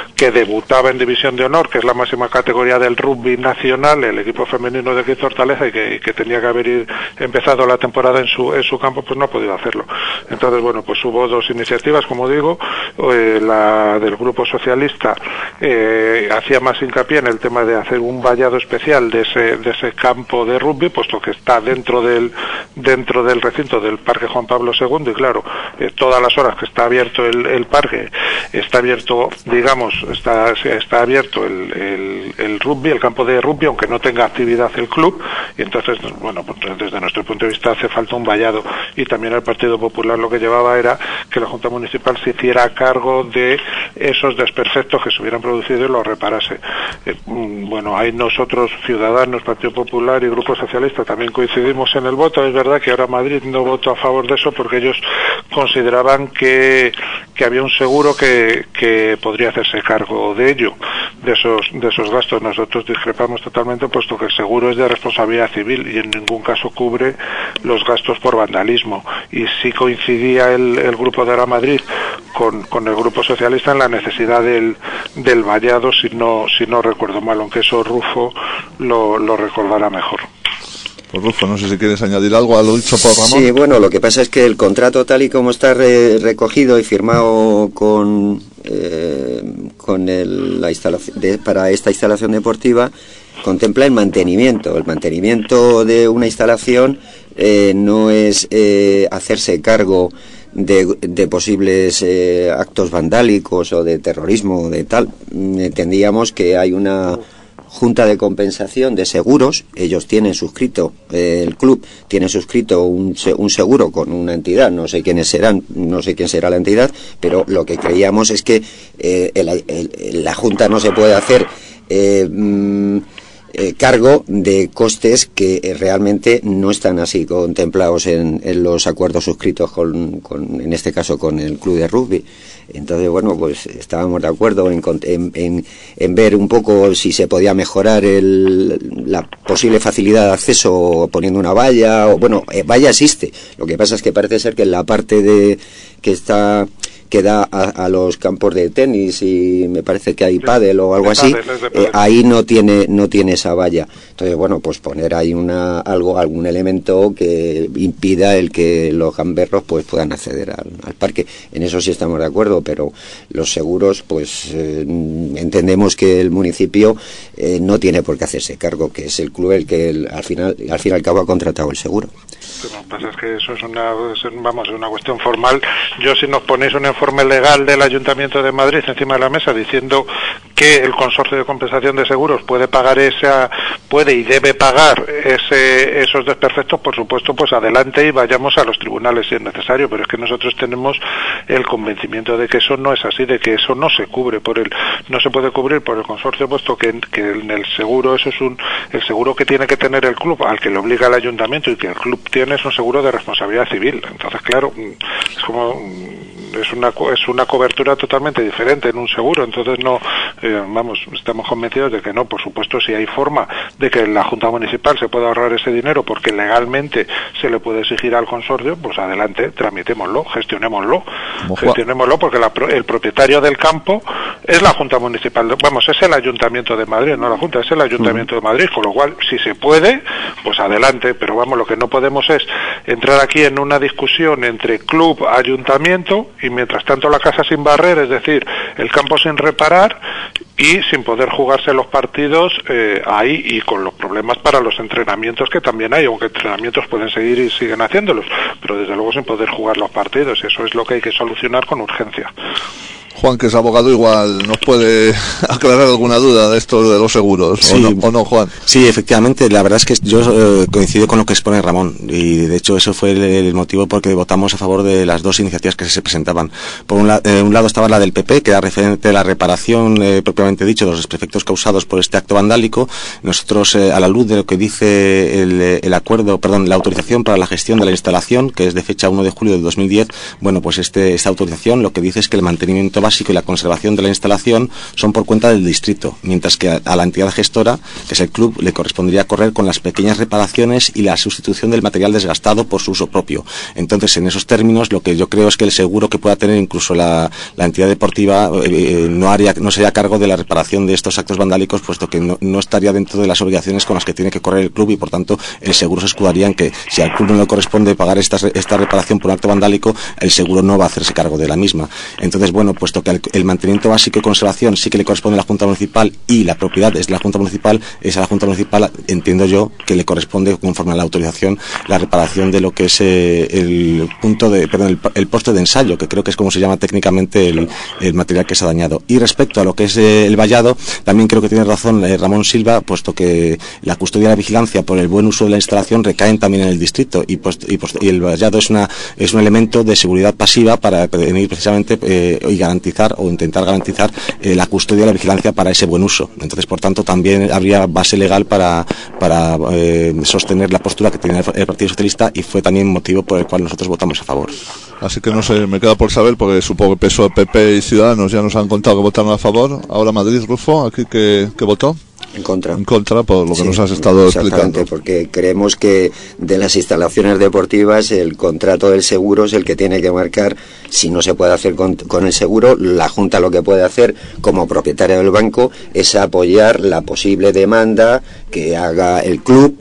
que debutaba en División de Honor, que es la máxima categoría del rugby nacional, el equipo femenino de aquí de Hortaleza, y que, que tenía que haber ir, empezado la temporada en su en su campo, pues no ha podido hacerlo. Entonces, bueno, pues hubo dos iniciativas, como digo, eh, la del Grupo Socialista eh, hacía más hincapié en el tema de hacer un vallado especial de ese de ese campo de rugby, puesto que está dentro del dentro del recinto del Parque Juan Pablo segundo, y claro, eh, todas las horas que está abierto el, el parque, está abierto, digamos, está está abierto el, el, el rugby, el campo de rugby, aunque no tenga actividad el club, y entonces, bueno, pues desde nuestro punto de vista hace falta un vallado. Y también el Partido Popular lo que llevaba era que la Junta Municipal se hiciera cargo de esos desperfectos que se hubieran producido y los reparase. Eh, bueno, ahí nosotros, Ciudadanos, Partido Popular y Grupo Socialista, también coincidimos en el voto. Es verdad que ahora Madrid no votó a favor de eso porque ellos consideraban que, que había un seguro que, que podría hacerse cargo de ello, de esos, de esos gastos. Nosotros discrepamos totalmente, puesto que el seguro es de responsabilidad civil y en ningún caso cubre los gastos por vandalismo. Y sí coincidía el, el Grupo de Ahora Madrid con, con el Grupo Socialista en la necesidad del, del vallado, si no, si no recuerdo mal, aunque eso Rufo lo, lo recordará mejor. Pues Rufo, no sé si quieres añadir algo a lo dicho por Ramón. Sí, bueno, lo que pasa es que el contrato, tal y como está re, recogido y firmado con eh, con el, la instalación de, para esta instalación deportiva, contempla el mantenimiento. El mantenimiento de una instalación eh, no es eh, hacerse cargo de, de posibles eh, actos vandálicos o de terrorismo o de tal. Entendíamos que hay una Junta de Compensación de Seguros. Ellos tienen suscrito, eh, el club tiene suscrito un, un seguro con una entidad, no sé quiénes serán, no sé quién será la entidad, pero lo que creíamos es que eh, el, el, la Junta no se puede hacer eh, mm, eh, cargo de costes que eh, realmente no están así contemplados en, en los acuerdos suscritos con, con, en este caso, con el club de rugby. Entonces, bueno, pues estábamos de acuerdo en, en, en, en ver un poco si se podía mejorar el, la posible facilidad de acceso poniendo una valla, o bueno, eh, valla existe. Lo que pasa es que parece ser que en la parte de que está que da a, a los campos de tenis, y me parece que hay pádel o algo así, eh, ahí no tiene no tiene esa valla. Entonces, bueno, pues poner ahí una algo algún elemento que impida el que los gamberros pues puedan acceder al, al parque. En eso sí estamos de acuerdo, pero los seguros, pues eh, entendemos que el municipio eh, no tiene por qué hacerse cargo, que es el club el que el, al final al fin y al cabo ha contratado el seguro. Lo que pasa es que eso es una, vamos, es una cuestión formal. Yo, si nos ponéis un informe legal del Ayuntamiento de Madrid encima de la mesa diciendo que el Consorcio de Compensación de Seguros puede pagar esa, puede y debe pagar ese, esos desperfectos, por supuesto, pues adelante y vayamos a los tribunales si es necesario, pero es que nosotros tenemos el convencimiento de que eso no es así, de que eso no se cubre por el, no se puede cubrir por el consorcio, puesto que, que en el seguro eso es un, el seguro que tiene que tener el club, al que le obliga el Ayuntamiento y que el club tiene, es un seguro de responsabilidad civil. Entonces, claro, es como es una es una cobertura totalmente diferente en un seguro. Entonces, no eh, vamos, estamos convencidos de que no. Por supuesto, si hay forma de que la Junta Municipal se pueda ahorrar ese dinero porque legalmente se le puede exigir al consorcio, pues adelante, tramitémoslo, gestionémoslo, gestionémoslo, porque la, el propietario del campo es la Junta Municipal, vamos, es el Ayuntamiento de Madrid, no la Junta, es el Ayuntamiento de Madrid, con lo cual, si se puede, pues adelante, pero vamos, lo que no podemos es entrar aquí en una discusión entre club, ayuntamiento, y mientras tanto la casa sin barrer, es decir, el campo sin reparar y sin poder jugarse los partidos eh, ahí, y con los problemas para los entrenamientos que también hay, aunque entrenamientos pueden seguir y siguen haciéndolos, pero desde luego sin poder jugar los partidos, y eso es lo que hay que solucionar con urgencia. Juan, que es abogado, igual nos puede aclarar alguna duda de esto de los seguros, sí, ¿o, no, ¿o no, Juan? Sí, efectivamente, la verdad es que yo eh, coincido con lo que expone Ramón, y de hecho eso fue el, el motivo por que votamos a favor de las dos iniciativas que se presentaban. Por un, la, eh, un lado estaba la del P P, que era referente a la reparación, eh, propiamente dicho, de los desperfectos causados por este acto vandálico. Nosotros, eh, a la luz de lo que dice el, el acuerdo, perdón, la autorización para la gestión de la instalación, que es de fecha uno de julio de dos mil diez, bueno, pues este esta autorización lo que dice es que el mantenimiento básico y la conservación de la instalación son por cuenta del distrito, mientras que a, a la entidad gestora, que es el club, le correspondería correr con las pequeñas reparaciones y la sustitución del material desgastado por su uso propio. Entonces, en esos términos, lo que yo creo es que el seguro que pueda tener incluso la, la entidad deportiva eh, no haría, no sería a cargo de la reparación de estos actos vandálicos, puesto que no, no estaría dentro de las obligaciones con las que tiene que correr el club, y por tanto el seguro se escudaría en que si al club no le corresponde pagar esta, esta reparación por un acto vandálico, el seguro no va a hacerse cargo de la misma. Entonces, bueno, puesto que el, el mantenimiento básico y conservación sí que le corresponde a la Junta Municipal y la propiedad es de la Junta Municipal, es a la Junta Municipal, entiendo yo, que le corresponde, conforme a la autorización, la reparación de lo que es eh, el punto de, perdón, el, el poste de ensayo, que creo que es como se llama técnicamente el, el material que se ha dañado. Y respecto a lo que es eh, el vallado, también creo que tiene razón eh, Ramón Silva, puesto que la custodia y la vigilancia por el buen uso de la instalación recaen también en el distrito, y, pues, y, pues, y el vallado es una es un elemento de seguridad pasiva para prevenir precisamente eh, y garantizar o intentar garantizar eh, la custodia y la vigilancia para ese buen uso. Entonces, por tanto, también habría base legal para, para eh, sostener la postura que tiene el Partido Socialista, y fue también motivo por el cual nosotros votamos a favor. Así que no sé, me queda por saber, porque supongo que P S O E, P P y Ciudadanos ya nos han contado que votaron a favor. Ahora Madrid, Rufo, aquí que, que votó. En contra. En contra, por lo que sí, nos has estado exactamente, explicando. Porque creemos que de las instalaciones deportivas el contrato del seguro es el que tiene que marcar si no se puede hacer con, con el seguro. La Junta lo que puede hacer como propietaria del banco es apoyar la posible demanda que haga el club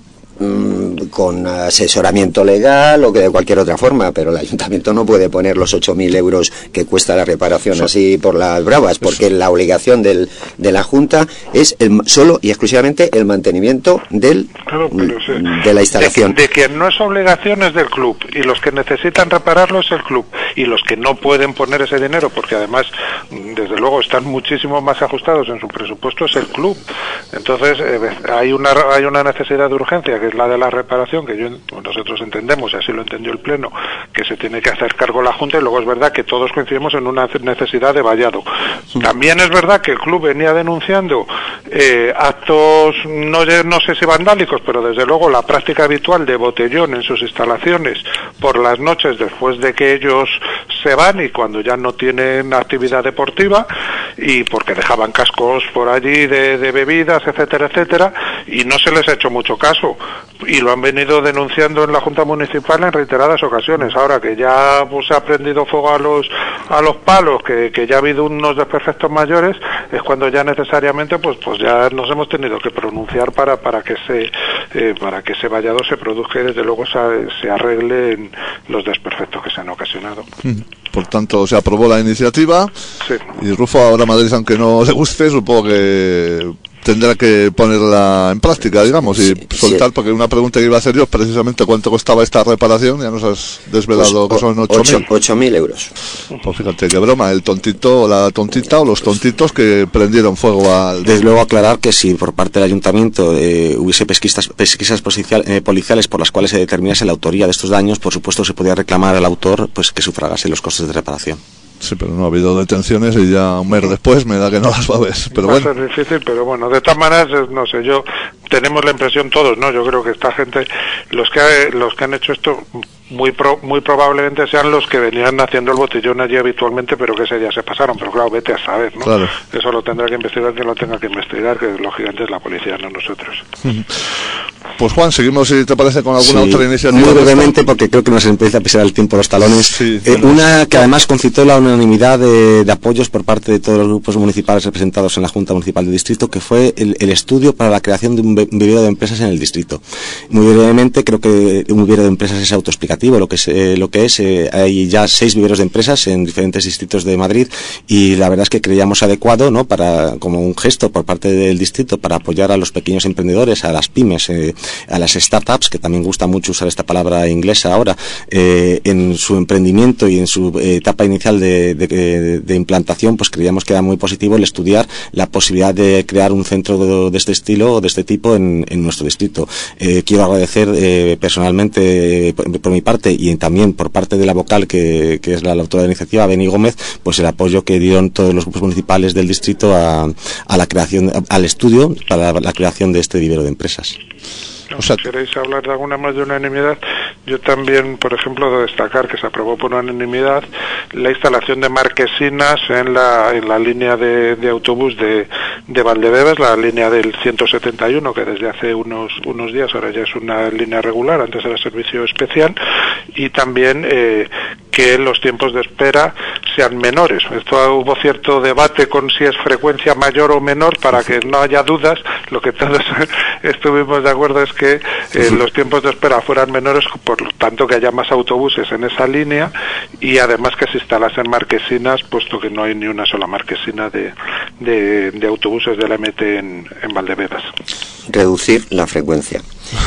con asesoramiento legal o que de cualquier otra forma, pero el ayuntamiento no puede poner los ocho mil euros que cuesta la reparación Eso. así por las bravas, porque Eso. la obligación del, de la Junta es el, solo y exclusivamente el mantenimiento del claro, sí. de la instalación. De, de que no es obligación es del club, y los que necesitan repararlo es el club, y los que no pueden poner ese dinero, porque además desde luego están muchísimo más ajustados en su presupuesto, es el club. Entonces eh, hay una hay una necesidad de urgencia, que es la de la reparación, que yo, nosotros entendemos, y así lo entendió el Pleno, que se tiene que hacer cargo la Junta, y luego es verdad que todos coincidimos en una necesidad de vallado. Sí. También es verdad que el club venía denunciando eh, actos, no, no sé si vandálicos, pero desde luego la práctica habitual de botellón en sus instalaciones por las noches después de que ellos se van y cuando ya no tienen actividad deportiva, y porque dejaban cascos por allí de, de bebidas, etcétera, etcétera, y no se les ha hecho mucho caso. Y lo han venido denunciando en la Junta Municipal en reiteradas ocasiones. Ahora que ya pues, se ha prendido fuego a los a los palos, que, que ya ha habido unos desperfectos mayores, es cuando ya necesariamente pues pues ya nos hemos tenido que pronunciar para para que se eh, para que ese vallado se produzca y desde luego se, se arreglen los desperfectos que se han ocasionado. Por tanto, se aprobó la iniciativa. Sí. Y Rufo, ahora Madrid, aunque no le guste, supongo que tendrá que ponerla en práctica, digamos, y sí, soltar, sí. Porque una pregunta que iba a hacer yo es precisamente cuánto costaba esta reparación. Ya nos has desvelado pues, que son ocho mil euros. Pues fíjate, qué broma, el tontito o la tontita o los tontitos que prendieron fuego al... Desde luego aclarar que si por parte del ayuntamiento eh, hubiese pesquisas, pesquisas policial, eh, policiales por las cuales se determinase la autoría de estos daños, por supuesto se podía reclamar al autor pues que sufragase los costes de reparación. Sí, pero no ha habido detenciones y ya un mes después me da que no las va a ver. Pero va bueno. a ser difícil, pero bueno, de todas maneras, no sé, yo tenemos la impresión todos, ¿no? Yo creo que esta gente, los que los que han hecho esto, muy pro, muy probablemente sean los que venían haciendo el botellón allí habitualmente, pero que ese día se pasaron. Pero claro, vete a saber, ¿no? Claro. Eso lo tendrá que investigar quien lo tenga que investigar, que lógicamente es la policía, no nosotros. Pues Juan, seguimos, si te parece, con alguna sí, otra iniciativa. Muy brevemente, porque creo que nos empieza a pisar el tiempo los talones. Sí, eh, una que además concitó la unanimidad de, de apoyos por parte de todos los grupos municipales representados en la Junta Municipal del Distrito, que fue el, el estudio para la creación de un vivero de empresas en el distrito. Muy brevemente, creo que un vivero de empresas es autoexplicativo, lo que es, eh, lo que es eh, hay ya seis viveros de empresas en diferentes distritos de Madrid, y la verdad es que creíamos adecuado, ¿no?, para, como un gesto por parte del distrito para apoyar a los pequeños emprendedores, a las pymes, eh, a las startups, que también gusta mucho usar esta palabra inglesa ahora, eh, en su emprendimiento y en su eh, etapa inicial de, de, de, de implantación, pues creíamos que era muy positivo el estudiar la posibilidad de crear un centro de, de este estilo o de este tipo en, en nuestro distrito. Eh, quiero agradecer eh, personalmente eh, por, por mi parte y también por parte de la vocal, que, que es la, la autora de la iniciativa, Beni Gómez, pues el apoyo que dieron todos los grupos municipales del distrito a, a la creación, al estudio para la, la creación de este vivero de empresas. No, o sea, si queréis hablar de alguna más de unanimidad, yo también, por ejemplo, destacar que se aprobó por unanimidad la instalación de marquesinas en la, en la línea de, de autobús de, de Valdebebas, la línea del ciento setenta y uno, que desde hace unos, unos días ahora ya es una línea regular, antes era servicio especial, y también eh, que los tiempos de espera sean menores. Esto hubo cierto debate con si es frecuencia mayor o menor, para que no haya dudas. Lo que todos estuvimos de acuerdo es que eh, los tiempos de espera fueran menores, por lo tanto que haya más autobuses en esa línea, y además que se instalasen marquesinas, puesto que no hay ni una sola marquesina de, de, de autobuses de la M T en, en Valdebebas. Reducir la frecuencia.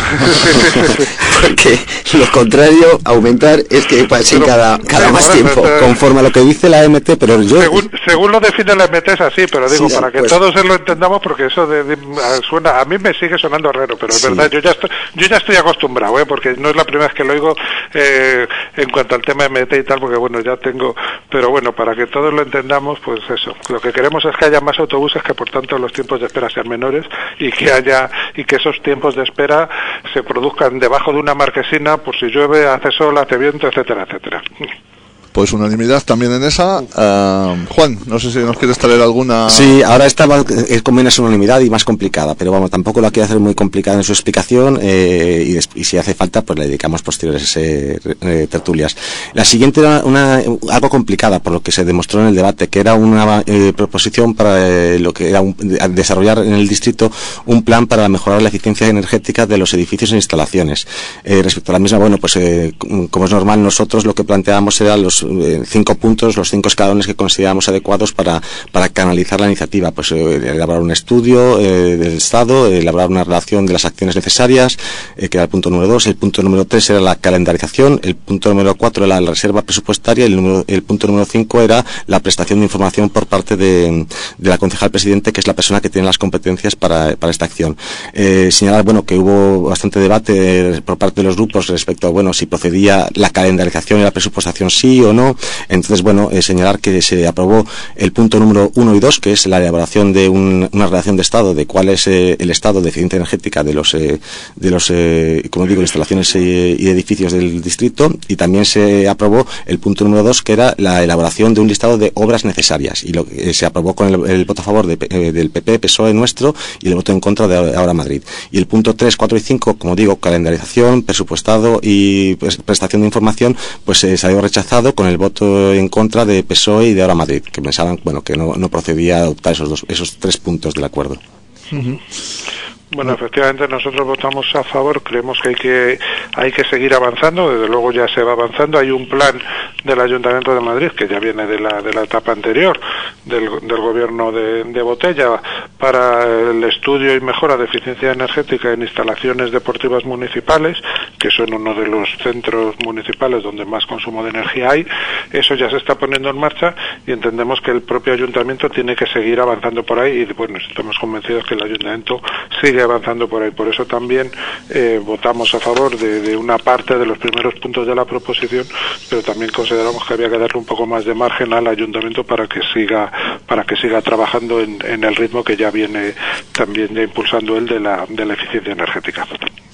Porque lo contrario, aumentar, es que pase cada, cada más tiempo. Conforme a lo que dice la M T, pero yo... Según, según lo define la M T es así, pero digo, sí, para que pues, todos lo entendamos, porque eso de, de, suena, a mí me sigue sonando raro, pero sí. es verdad, yo ya estoy, yo ya estoy acostumbrado, ¿eh? Porque no es la primera vez que lo oigo eh, en cuanto al tema M T y tal, porque bueno, ya tengo, pero bueno, para que todos lo entendamos, pues eso, lo que queremos es que haya más autobuses, que por tanto los tiempos de espera sean menores, y que haya, y que esos tiempos de espera se produzcan debajo de una marquesina, por si llueve, hace sol, hace viento, etcétera, etcétera. Pues unanimidad también en esa. Uh, Juan, no sé si nos quieres traer alguna... Sí, ahora esta va, es con menos unanimidad y más complicada, pero vamos, tampoco la quiero hacer muy complicada en su explicación, eh, y, des, y si hace falta, pues le dedicamos posteriores eh, eh, tertulias. La siguiente era una, algo complicada, por lo que se demostró en el debate, que era una eh, proposición para eh, lo que era un, de, desarrollar en el distrito un plan para mejorar la eficiencia energética de los edificios e instalaciones. Eh, respecto a la misma, bueno, pues eh, como es normal, nosotros lo que planteábamos era los cinco puntos, los cinco escalones que consideramos adecuados para, para canalizar la iniciativa. Pues eh, elaborar un estudio eh, del Estado, eh, elaborar una relación de las acciones necesarias, eh, que era el punto número dos. El punto número tres era la calendarización. El punto número cuatro era la reserva presupuestaria. Y el, número, el punto número cinco era la prestación de información por parte de, de la concejal presidente, que es la persona que tiene las competencias para, para esta acción. Eh, señalar, bueno, que hubo bastante debate eh, por parte de los grupos respecto a, bueno, si procedía la calendarización y la presupuestación sí o no. Entonces, bueno, eh, señalar que se aprobó el punto número uno y dos, que es la elaboración de un, una relación de estado de cuál es eh, el estado de eficiencia energética de los, eh, de los eh, como digo, instalaciones eh, y edificios del distrito, y también se aprobó el punto número dos, que era la elaboración de un listado de obras necesarias, y lo eh, se aprobó con el, el voto a favor de, eh, del P P, P S O E nuestro, y el voto en contra de Ahora Madrid. Y el punto tres, cuatro y cinco, como digo, calendarización, presupuestado y pues, prestación de información, pues eh, se había rechazado con el voto en contra de P S O E y de Ahora Madrid, que pensaban, bueno, que no, no procedía a adoptar esos dos, esos tres puntos del acuerdo. Uh-huh. Bueno, efectivamente nosotros votamos a favor, creemos que hay que hay que seguir avanzando, desde luego ya se va avanzando, hay un plan del Ayuntamiento de Madrid que ya viene de la de la etapa anterior del, del gobierno de, de Botella para el estudio y mejora de eficiencia energética en instalaciones deportivas municipales, que son uno de los centros municipales donde más consumo de energía hay. Eso ya se está poniendo en marcha y entendemos que el propio Ayuntamiento tiene que seguir avanzando por ahí, y bueno, estamos convencidos que el Ayuntamiento sigue avanzando por ahí. Por eso también eh, votamos a favor de, de una parte de los primeros puntos de la proposición, pero también consideramos que había que darle un poco más de margen al Ayuntamiento para que siga para que siga trabajando en, en el ritmo que ya viene también ya impulsando él de la, de la eficiencia energética.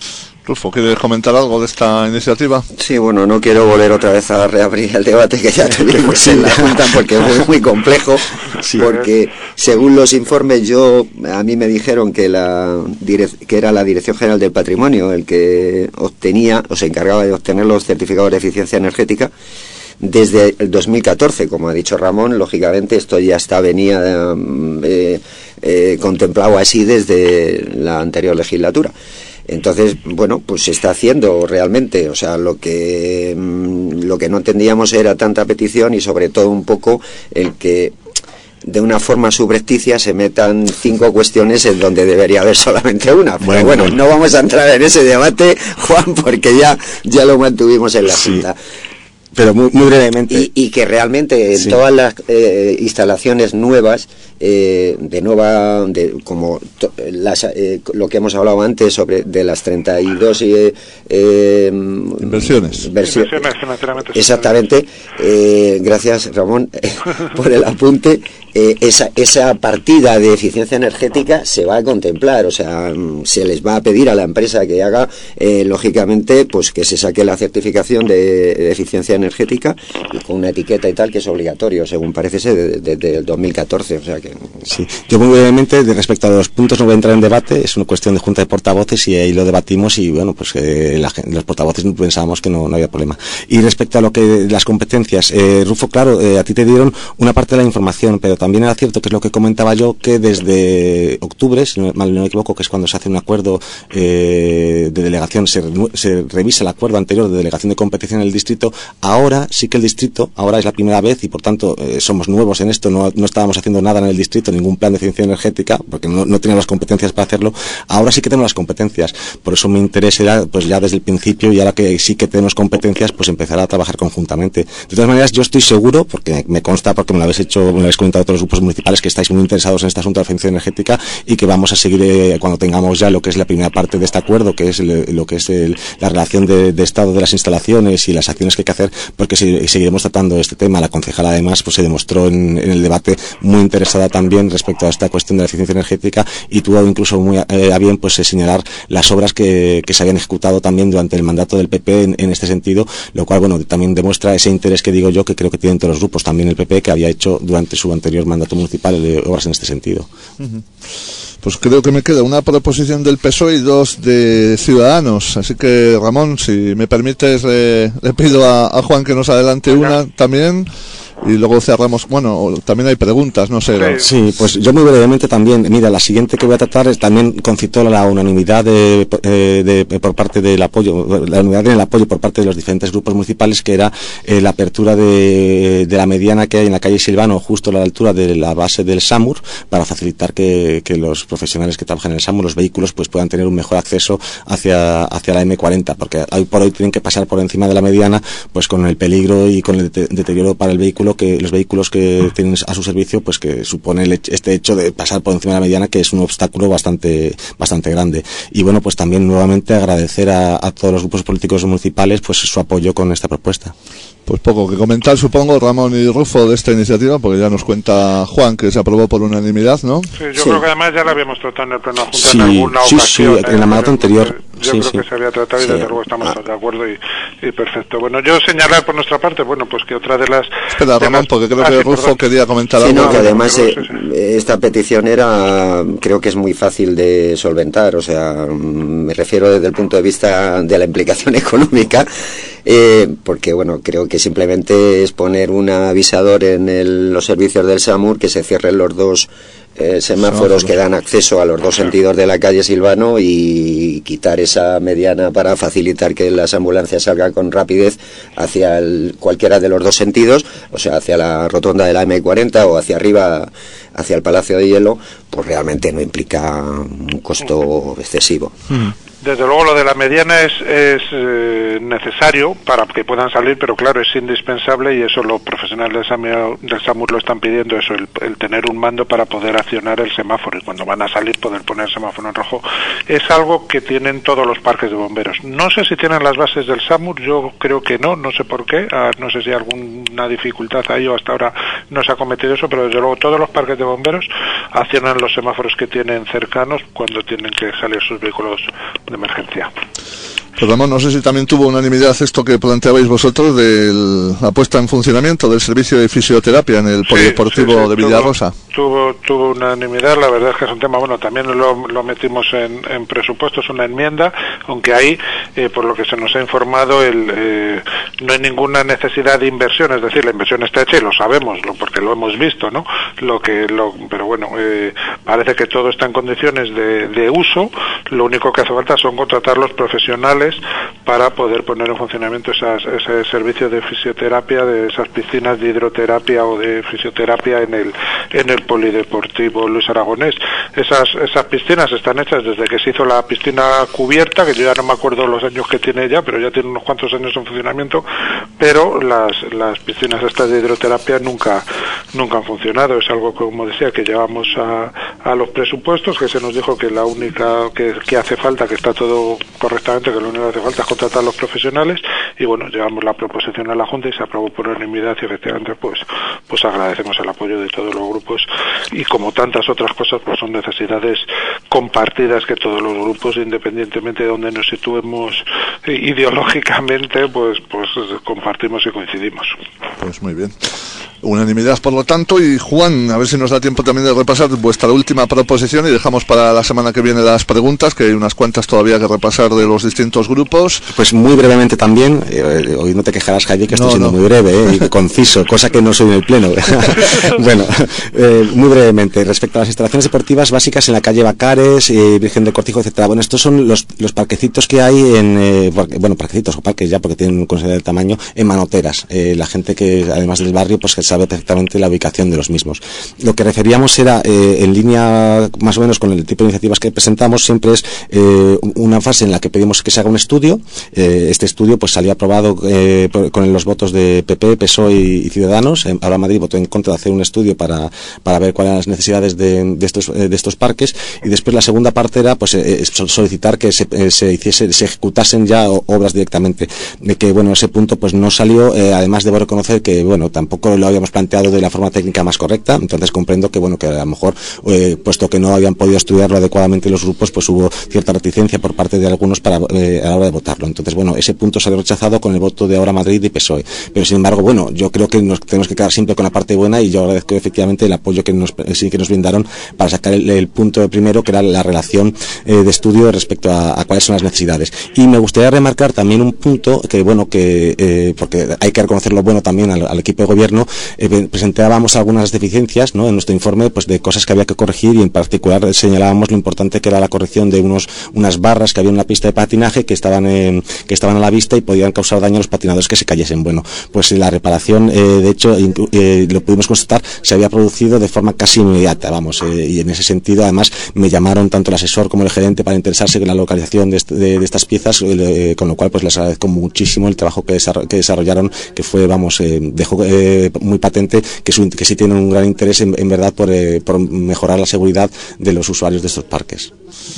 Rufo, ¿quieres comentar algo de esta iniciativa? Sí, bueno, no quiero volver otra vez a reabrir el debate que ya tuvimos en la Junta, porque es muy, muy complejo, sí, porque según los informes yo a mí me dijeron que la que era la Dirección General del Patrimonio el que obtenía o se encargaba de obtener los certificados de eficiencia energética desde el dos mil catorce, como ha dicho Ramón. Lógicamente esto ya está venía eh, eh, contemplado así desde la anterior legislatura. Entonces, bueno, pues se está haciendo realmente, o sea, lo que lo que no entendíamos era tanta petición y sobre todo un poco el que de una forma subrepticia se metan cinco cuestiones en donde debería haber solamente una. Pero bueno, bueno, no vamos a entrar en ese debate, Juan, porque ya, ya lo mantuvimos en la Junta. Sí. Pero muy, muy brevemente. Y, y que realmente en sí. todas las eh, instalaciones nuevas eh, de nueva, de, como to, las, eh, lo que hemos hablado antes sobre de las treinta y dos eh, eh, inversiones. Versio, inversiones financieramente exactamente. Eh, gracias, Ramón, por el apunte. Eh, esa, esa partida de eficiencia energética se va a contemplar, o sea, se les va a pedir a la empresa que haga, eh, lógicamente, pues que se saque la certificación de, de eficiencia energética y con una etiqueta y tal, que es obligatorio, según parece ser, desde de, de, de dos mil catorce, o sea que... Sí, yo muy brevemente, de respecto a los puntos no voy a entrar en debate, es una cuestión de junta de portavoces y ahí lo debatimos y bueno, pues eh, la, los portavoces pensábamos que no, no había problema. Y respecto a lo que las competencias, eh, Rufo, claro, eh, a ti te dieron una parte de la información, pero también era cierto, que es lo que comentaba yo, que desde octubre, si no, mal no me equivoco, que es cuando se hace un acuerdo eh, de delegación, se, se revisa el acuerdo anterior de delegación de competición en el distrito, ahora sí que el distrito, ahora es la primera vez y por tanto eh, somos nuevos en esto, no, no estábamos haciendo nada en el distrito, ningún plan de eficiencia energética, porque no, no teníamos las competencias para hacerlo, ahora sí que tenemos las competencias, por eso mi interés era, pues ya desde el principio, y ahora que sí que tenemos competencias, pues empezar a trabajar conjuntamente. De todas maneras, yo estoy seguro, porque me consta, porque me lo habéis hecho, me lo habéis comentado todos los grupos municipales, que estáis muy interesados en este asunto de la eficiencia energética y que vamos a seguir eh, cuando tengamos ya lo que es la primera parte de este acuerdo, que es el, lo que es el, la relación de, de estado de las instalaciones y las acciones que hay que hacer, porque si, seguiremos tratando este tema. La concejala además pues se demostró en, en el debate muy interesada también respecto a esta cuestión de la eficiencia energética y tuvo incluso muy eh, a bien pues señalar las obras que, que se habían ejecutado también durante el mandato del P P en, en este sentido, lo cual bueno también demuestra ese interés que digo yo, que creo que tienen todos los grupos, también el P P, que había hecho durante su anterior mandato municipal de obras en este sentido. Uh-huh. Pues creo que me queda una proposición del P S O E y dos de Ciudadanos, así que Ramón, si me permites, le, le pido a, a Juan que nos adelante una también. Y luego cerramos, bueno, también hay preguntas, no sé. Sí, pues yo muy brevemente también, mira, la siguiente que voy a tratar es, también concitó la unanimidad de, de, de, por parte del apoyo, la unidad en el apoyo por parte de los diferentes grupos municipales, que era eh, la apertura de, de la mediana que hay en la calle Silvano, justo a la altura de la base del SAMUR, para facilitar que, que los profesionales que trabajan en el SAMUR, los vehículos, pues puedan tener un mejor acceso hacia, hacia la eme cuarenta, porque hoy por hoy tienen que pasar por encima de la mediana, pues con el peligro y con el deterioro para el vehículo, que los vehículos que tienen a su servicio, pues que supone el, este hecho de pasar por encima de la mediana, que es un obstáculo bastante bastante grande. Y bueno, pues también nuevamente agradecer a, a todos los grupos políticos municipales pues su apoyo con esta propuesta. Pues poco que comentar, supongo, Ramón y Rufo, de esta iniciativa, porque ya nos cuenta Juan que se aprobó por unanimidad, ¿no? Sí, yo sí. creo que además ya la habíamos tratado en el pleno junta sí, en alguna sí, ocasión. Sí, en la mandato anterior. Yo sí, creo sí. que se había tratado y sí. desde luego estamos Ah. de acuerdo y, y perfecto. Bueno, yo señalar por nuestra parte, bueno, pues que otra de las... Espera, Ramón, las... porque creo ah, que sí, Rufo perdón. quería comentar Sí, algo. no, que además Sí, eh, sí, sí. esta petición era, creo que es muy fácil de solventar, o sea, me refiero desde el punto de vista de la implicación económica, eh, porque bueno, creo que simplemente es poner un avisador en el, los servicios del SAMUR, que se cierren los dos eh, semáforos que dan acceso a los dos sentidos de la calle Silvano y quitar esa mediana para facilitar que las ambulancias salgan con rapidez hacia el, cualquiera de los dos sentidos, o sea, hacia la rotonda de la eme cuarenta o hacia arriba, hacia el Palacio de Hielo, pues realmente no implica un costo excesivo. Mm. Desde luego lo de la mediana es, es eh, necesario para que puedan salir, pero claro, es indispensable y eso los profesionales del SAMUR, del SAMUR lo están pidiendo, eso, el, el tener un mando para poder accionar el semáforo y cuando van a salir poder poner el semáforo en rojo. Es algo que tienen todos los parques de bomberos. No sé si tienen las bases del SAMUR, yo creo que no, no sé por qué, ah, no sé si hay alguna dificultad ahí o hasta ahora no se ha cometido eso, pero desde luego todos los parques de bomberos accionan los semáforos que tienen cercanos cuando tienen que salir sus vehículos de emergencia. Pues Ramón, no sé si también tuvo unanimidad esto que planteabais vosotros de la puesta en funcionamiento del servicio de fisioterapia en el polideportivo sí, sí, sí, de Villarrosa. Tuvo, tuvo unanimidad, la verdad es que es un tema, bueno, también lo, lo metimos en, en presupuestos, una enmienda, aunque ahí, eh, por lo que se nos ha informado, el, eh, no hay ninguna necesidad de inversión, es decir, la inversión está hecha y lo sabemos, lo, porque lo hemos visto, ¿no? Lo que, lo, pero bueno, eh, parece que todo está en condiciones de, de uso, lo único que hace falta son contratar los profesionales profesionales para poder poner en funcionamiento esas, ese servicio de fisioterapia, de esas piscinas de hidroterapia o de fisioterapia en el en el polideportivo Luis Aragonés. Esas esas piscinas están hechas desde que se hizo la piscina cubierta, que yo ya no me acuerdo los años que tiene ya, pero ya tiene unos cuantos años en funcionamiento, pero las las piscinas estas de hidroterapia nunca nunca han funcionado. Es algo, como decía, que llevamos a, a los presupuestos, que se nos dijo que la única que, que hace falta, que está todo correctamente, que lo único que hace falta es contratar a los profesionales, y bueno, llevamos la proposición a la Junta y se aprobó por unanimidad, y efectivamente pues pues agradecemos el apoyo de todos los grupos, y como tantas otras cosas pues son necesidades compartidas que todos los grupos, independientemente de donde nos situemos ideológicamente, pues pues compartimos y coincidimos. Pues muy bien. Unanimidad, por lo tanto. Y Juan, a ver si nos da tiempo también de repasar vuestra última proposición y dejamos para la semana que viene las preguntas, que hay unas cuantas todavía que repasar de los distintos grupos. Pues muy brevemente también, eh, hoy no te quejarás, Javi, que estoy no, siendo no. muy breve eh, y conciso, cosa que no soy en el pleno. Bueno, eh, muy brevemente, respecto a las instalaciones deportivas básicas en la calle Bacares, eh, Virgen del Cortijo, etcétera. Bueno, estos son los, los parquecitos que hay en, eh, bueno, parquecitos o parques ya, porque tienen un considerable tamaño, en manoteras. Eh, la gente que, además del barrio, pues que sabe perfectamente la ubicación de los mismos. Lo que referíamos era, eh, en línea más o menos con el tipo de iniciativas que presentamos, siempre es eh, una fase en la que pedimos que se haga un estudio. Eh, este estudio pues salió aprobado eh, por, con los votos de P P, P S O E y, y Ciudadanos. Eh, ahora Madrid votó en contra de hacer un estudio para, para ver cuáles eran las necesidades de, de, estos, eh, de estos parques, y después la segunda parte era pues eh, solicitar que se, eh, se hiciese, se ejecutasen ya obras directamente. De que bueno, ese punto pues no salió, eh, además debo reconocer que bueno, tampoco lo habíamos planteado de la forma técnica más correcta, entonces comprendo que bueno, que a lo mejor eh, puesto que no habían podido estudiarlo adecuadamente los grupos, pues hubo cierta reticencia por parte de algunos para eh, a la hora de votarlo. Entonces bueno, ese punto salió rechazado con el voto de Ahora Madrid y P S O E, pero sin embargo bueno, yo creo que nos tenemos que quedar siempre con la parte buena, y yo agradezco efectivamente el apoyo que nos sí que nos brindaron para sacar el, el punto primero, que era la relación eh, de estudio respecto a, a cuáles son las necesidades. Y me gustaría remarcar también un punto que bueno, que eh, porque hay que reconocer lo bueno también al, al equipo de gobierno. eh, presentábamos algunas deficiencias, ¿no?, en nuestro informe, pues de cosas que había que corregir, y en particular señalábamos lo importante que era la corrección de unos unas barras que había en la pista de patinaje que estaban en, que estaban a la vista y podían causar daño a los patinadores que se cayesen. Bueno, pues la reparación, eh, de hecho, eh, lo pudimos constatar, se había producido de forma casi inmediata, vamos, eh, y en ese sentido, además, me llamaron tanto el asesor como el gerente para interesarse en la localización de, este, de, de estas piezas, eh, con lo cual, pues les agradezco muchísimo el trabajo que, desarroll, que desarrollaron, que fue, vamos, eh, dejó eh, muy patente que, su, que sí tienen un gran interés en, en verdad por, eh, por mejorar la seguridad de los usuarios de estos parques.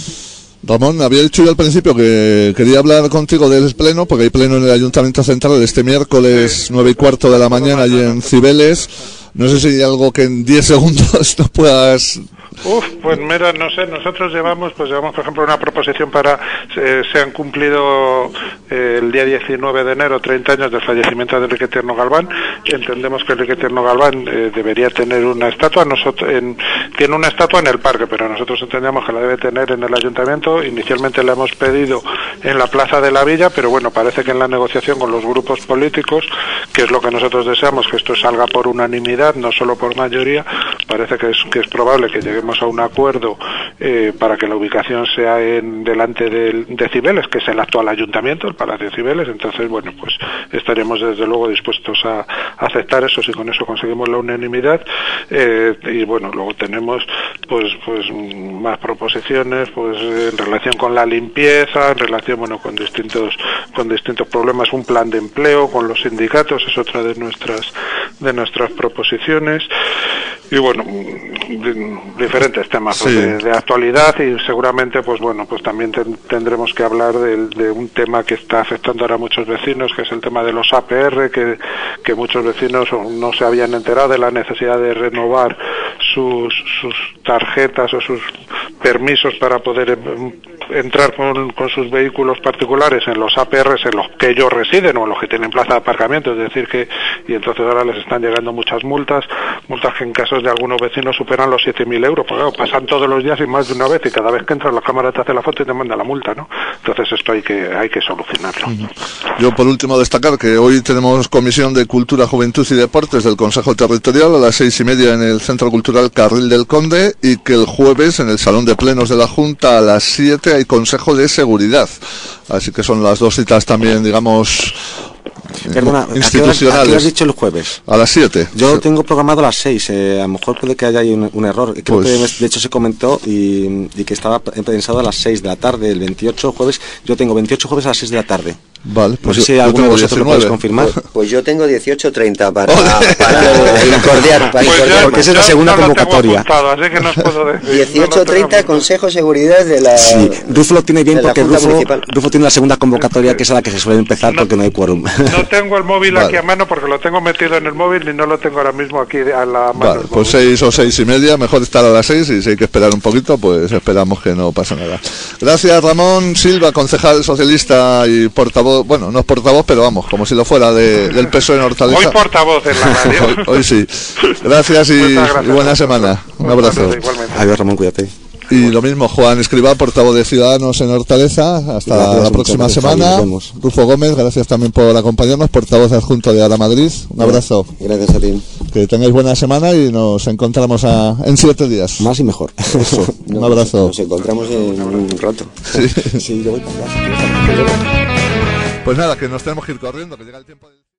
Ramón, había dicho yo al principio que quería hablar contigo del pleno, porque hay pleno en el Ayuntamiento Central este miércoles nueve y cuarto de la mañana allí en Cibeles. No sé si hay algo que en diez segundos no puedas... Uf, pues mira, no sé, nosotros llevamos, pues llevamos por ejemplo una proposición para, eh, se han cumplido eh, el día diecinueve de enero treinta años del fallecimiento de Enrique Tierno Galván. Entendemos que Enrique Tierno Galván eh, debería tener una estatua, nosotros, en, tiene una estatua en el parque, pero nosotros entendemos que la debe tener en el ayuntamiento. Inicialmente la hemos pedido en la Plaza de la Villa, pero bueno, parece que en la negociación con los grupos políticos, que es lo que nosotros deseamos, que esto salga por unanimidad, no solo por mayoría, parece que es, que es probable que lleguemos a un acuerdo eh, para que la ubicación sea en delante del, de Cibeles, que es el actual ayuntamiento, el Palacio de Cibeles. Entonces, bueno, pues estaremos desde luego dispuestos a, a aceptar eso si con eso conseguimos la unanimidad. Eh, y bueno, luego tenemos pues pues más proposiciones pues en relación con la limpieza, en relación bueno con distintos con distintos problemas, un plan de empleo con los sindicatos es otra de nuestras de nuestras proposiciones. Y bueno, diferentes temas sí. pues, de, de actualidad, y seguramente pues bueno pues también ten, tendremos que hablar de, de un tema que está afectando ahora a muchos vecinos, que es el tema de los A P R, que, que muchos vecinos no se habían enterado de la necesidad de renovar sus, sus tarjetas o sus permisos para poder entrar con, con sus vehículos particulares en los A P Rs en los que ellos residen o en los que tienen plaza de aparcamiento, es decir que, y entonces ahora les están llegando muchas multas, multas que en casos de algunos vecinos superan los siete mil euros, porque claro, pasan todos los días y más de una vez, y cada vez que entras la cámara te hace la foto y te manda la multa, ¿no? Entonces esto hay que hay que solucionarlo. Yo por último destacar que hoy tenemos Comisión de Cultura, Juventud y Deportes del Consejo Territorial a las seis y media en el Centro Cultural Carril del Conde, y que el jueves en el Salón de de plenos de la Junta, a las siete hay Consejo de Seguridad. Así que son las dos citas también, digamos, Perdona, institucionales. ¿a qué hora has dicho el jueves? A las siete. Yo tengo programado a las seis, eh, a lo mejor puede que haya ahí un, un error. Creo Pues, que de hecho se comentó y, y que estaba pensado a las seis de la tarde, el veintiocho jueves. Yo tengo veintiocho jueves a las seis de la tarde. Vale, pues no sé si yo, yo alguno de tengo vosotros lo podéis confirmar. Pues, pues yo tengo dieciocho treinta para, para incordiar, para Pues incordiar yo- porque esa es la yo segunda no lo tengo convocatoria. apuntado, así que no os puedo decir. dieciocho treinta Consejo de Seguridad de la... Sí, Rufo lo tiene bien de la porque Junta Rufo, Municipal. Rufo tiene la segunda convocatoria, que es a la que se suele empezar porque no hay quórum. No tengo el móvil Vale. aquí a mano porque lo tengo metido en el móvil y no lo tengo ahora mismo aquí a la mano. Vale, el pues móvil. seis o seis y media, mejor estar a las seis, y si hay que esperar un poquito, pues esperamos que no pase nada. Gracias, Ramón Silva, concejal socialista y portavoz, bueno, no es portavoz, pero vamos, como si lo fuera, de, del P S O E en Hortaleza. Hoy portavoz en la radio. hoy, hoy sí. Gracias y, Muchas gracias. y buena semana. Un Buenas abrazo. tardes, igualmente. Adiós, Ramón, cuídate. Y lo mismo, Juan Escribá, portavoz de Ciudadanos en Hortaleza. Hasta Gracias, la muchas próxima gracias, semana. Javi, nos vemos. Rufo Gómez, gracias también por acompañarnos, portavoz adjunto de Ahora Madrid. Un abrazo. Gracias a ti. Que tengáis buena semana y nos encontramos a- en siete días. Más y mejor. Eso. Un abrazo. Nos encontramos en un rato. Sí. Sí, yo voy para allá. Pues nada, que nos tenemos que ir corriendo, que llega el tiempo de...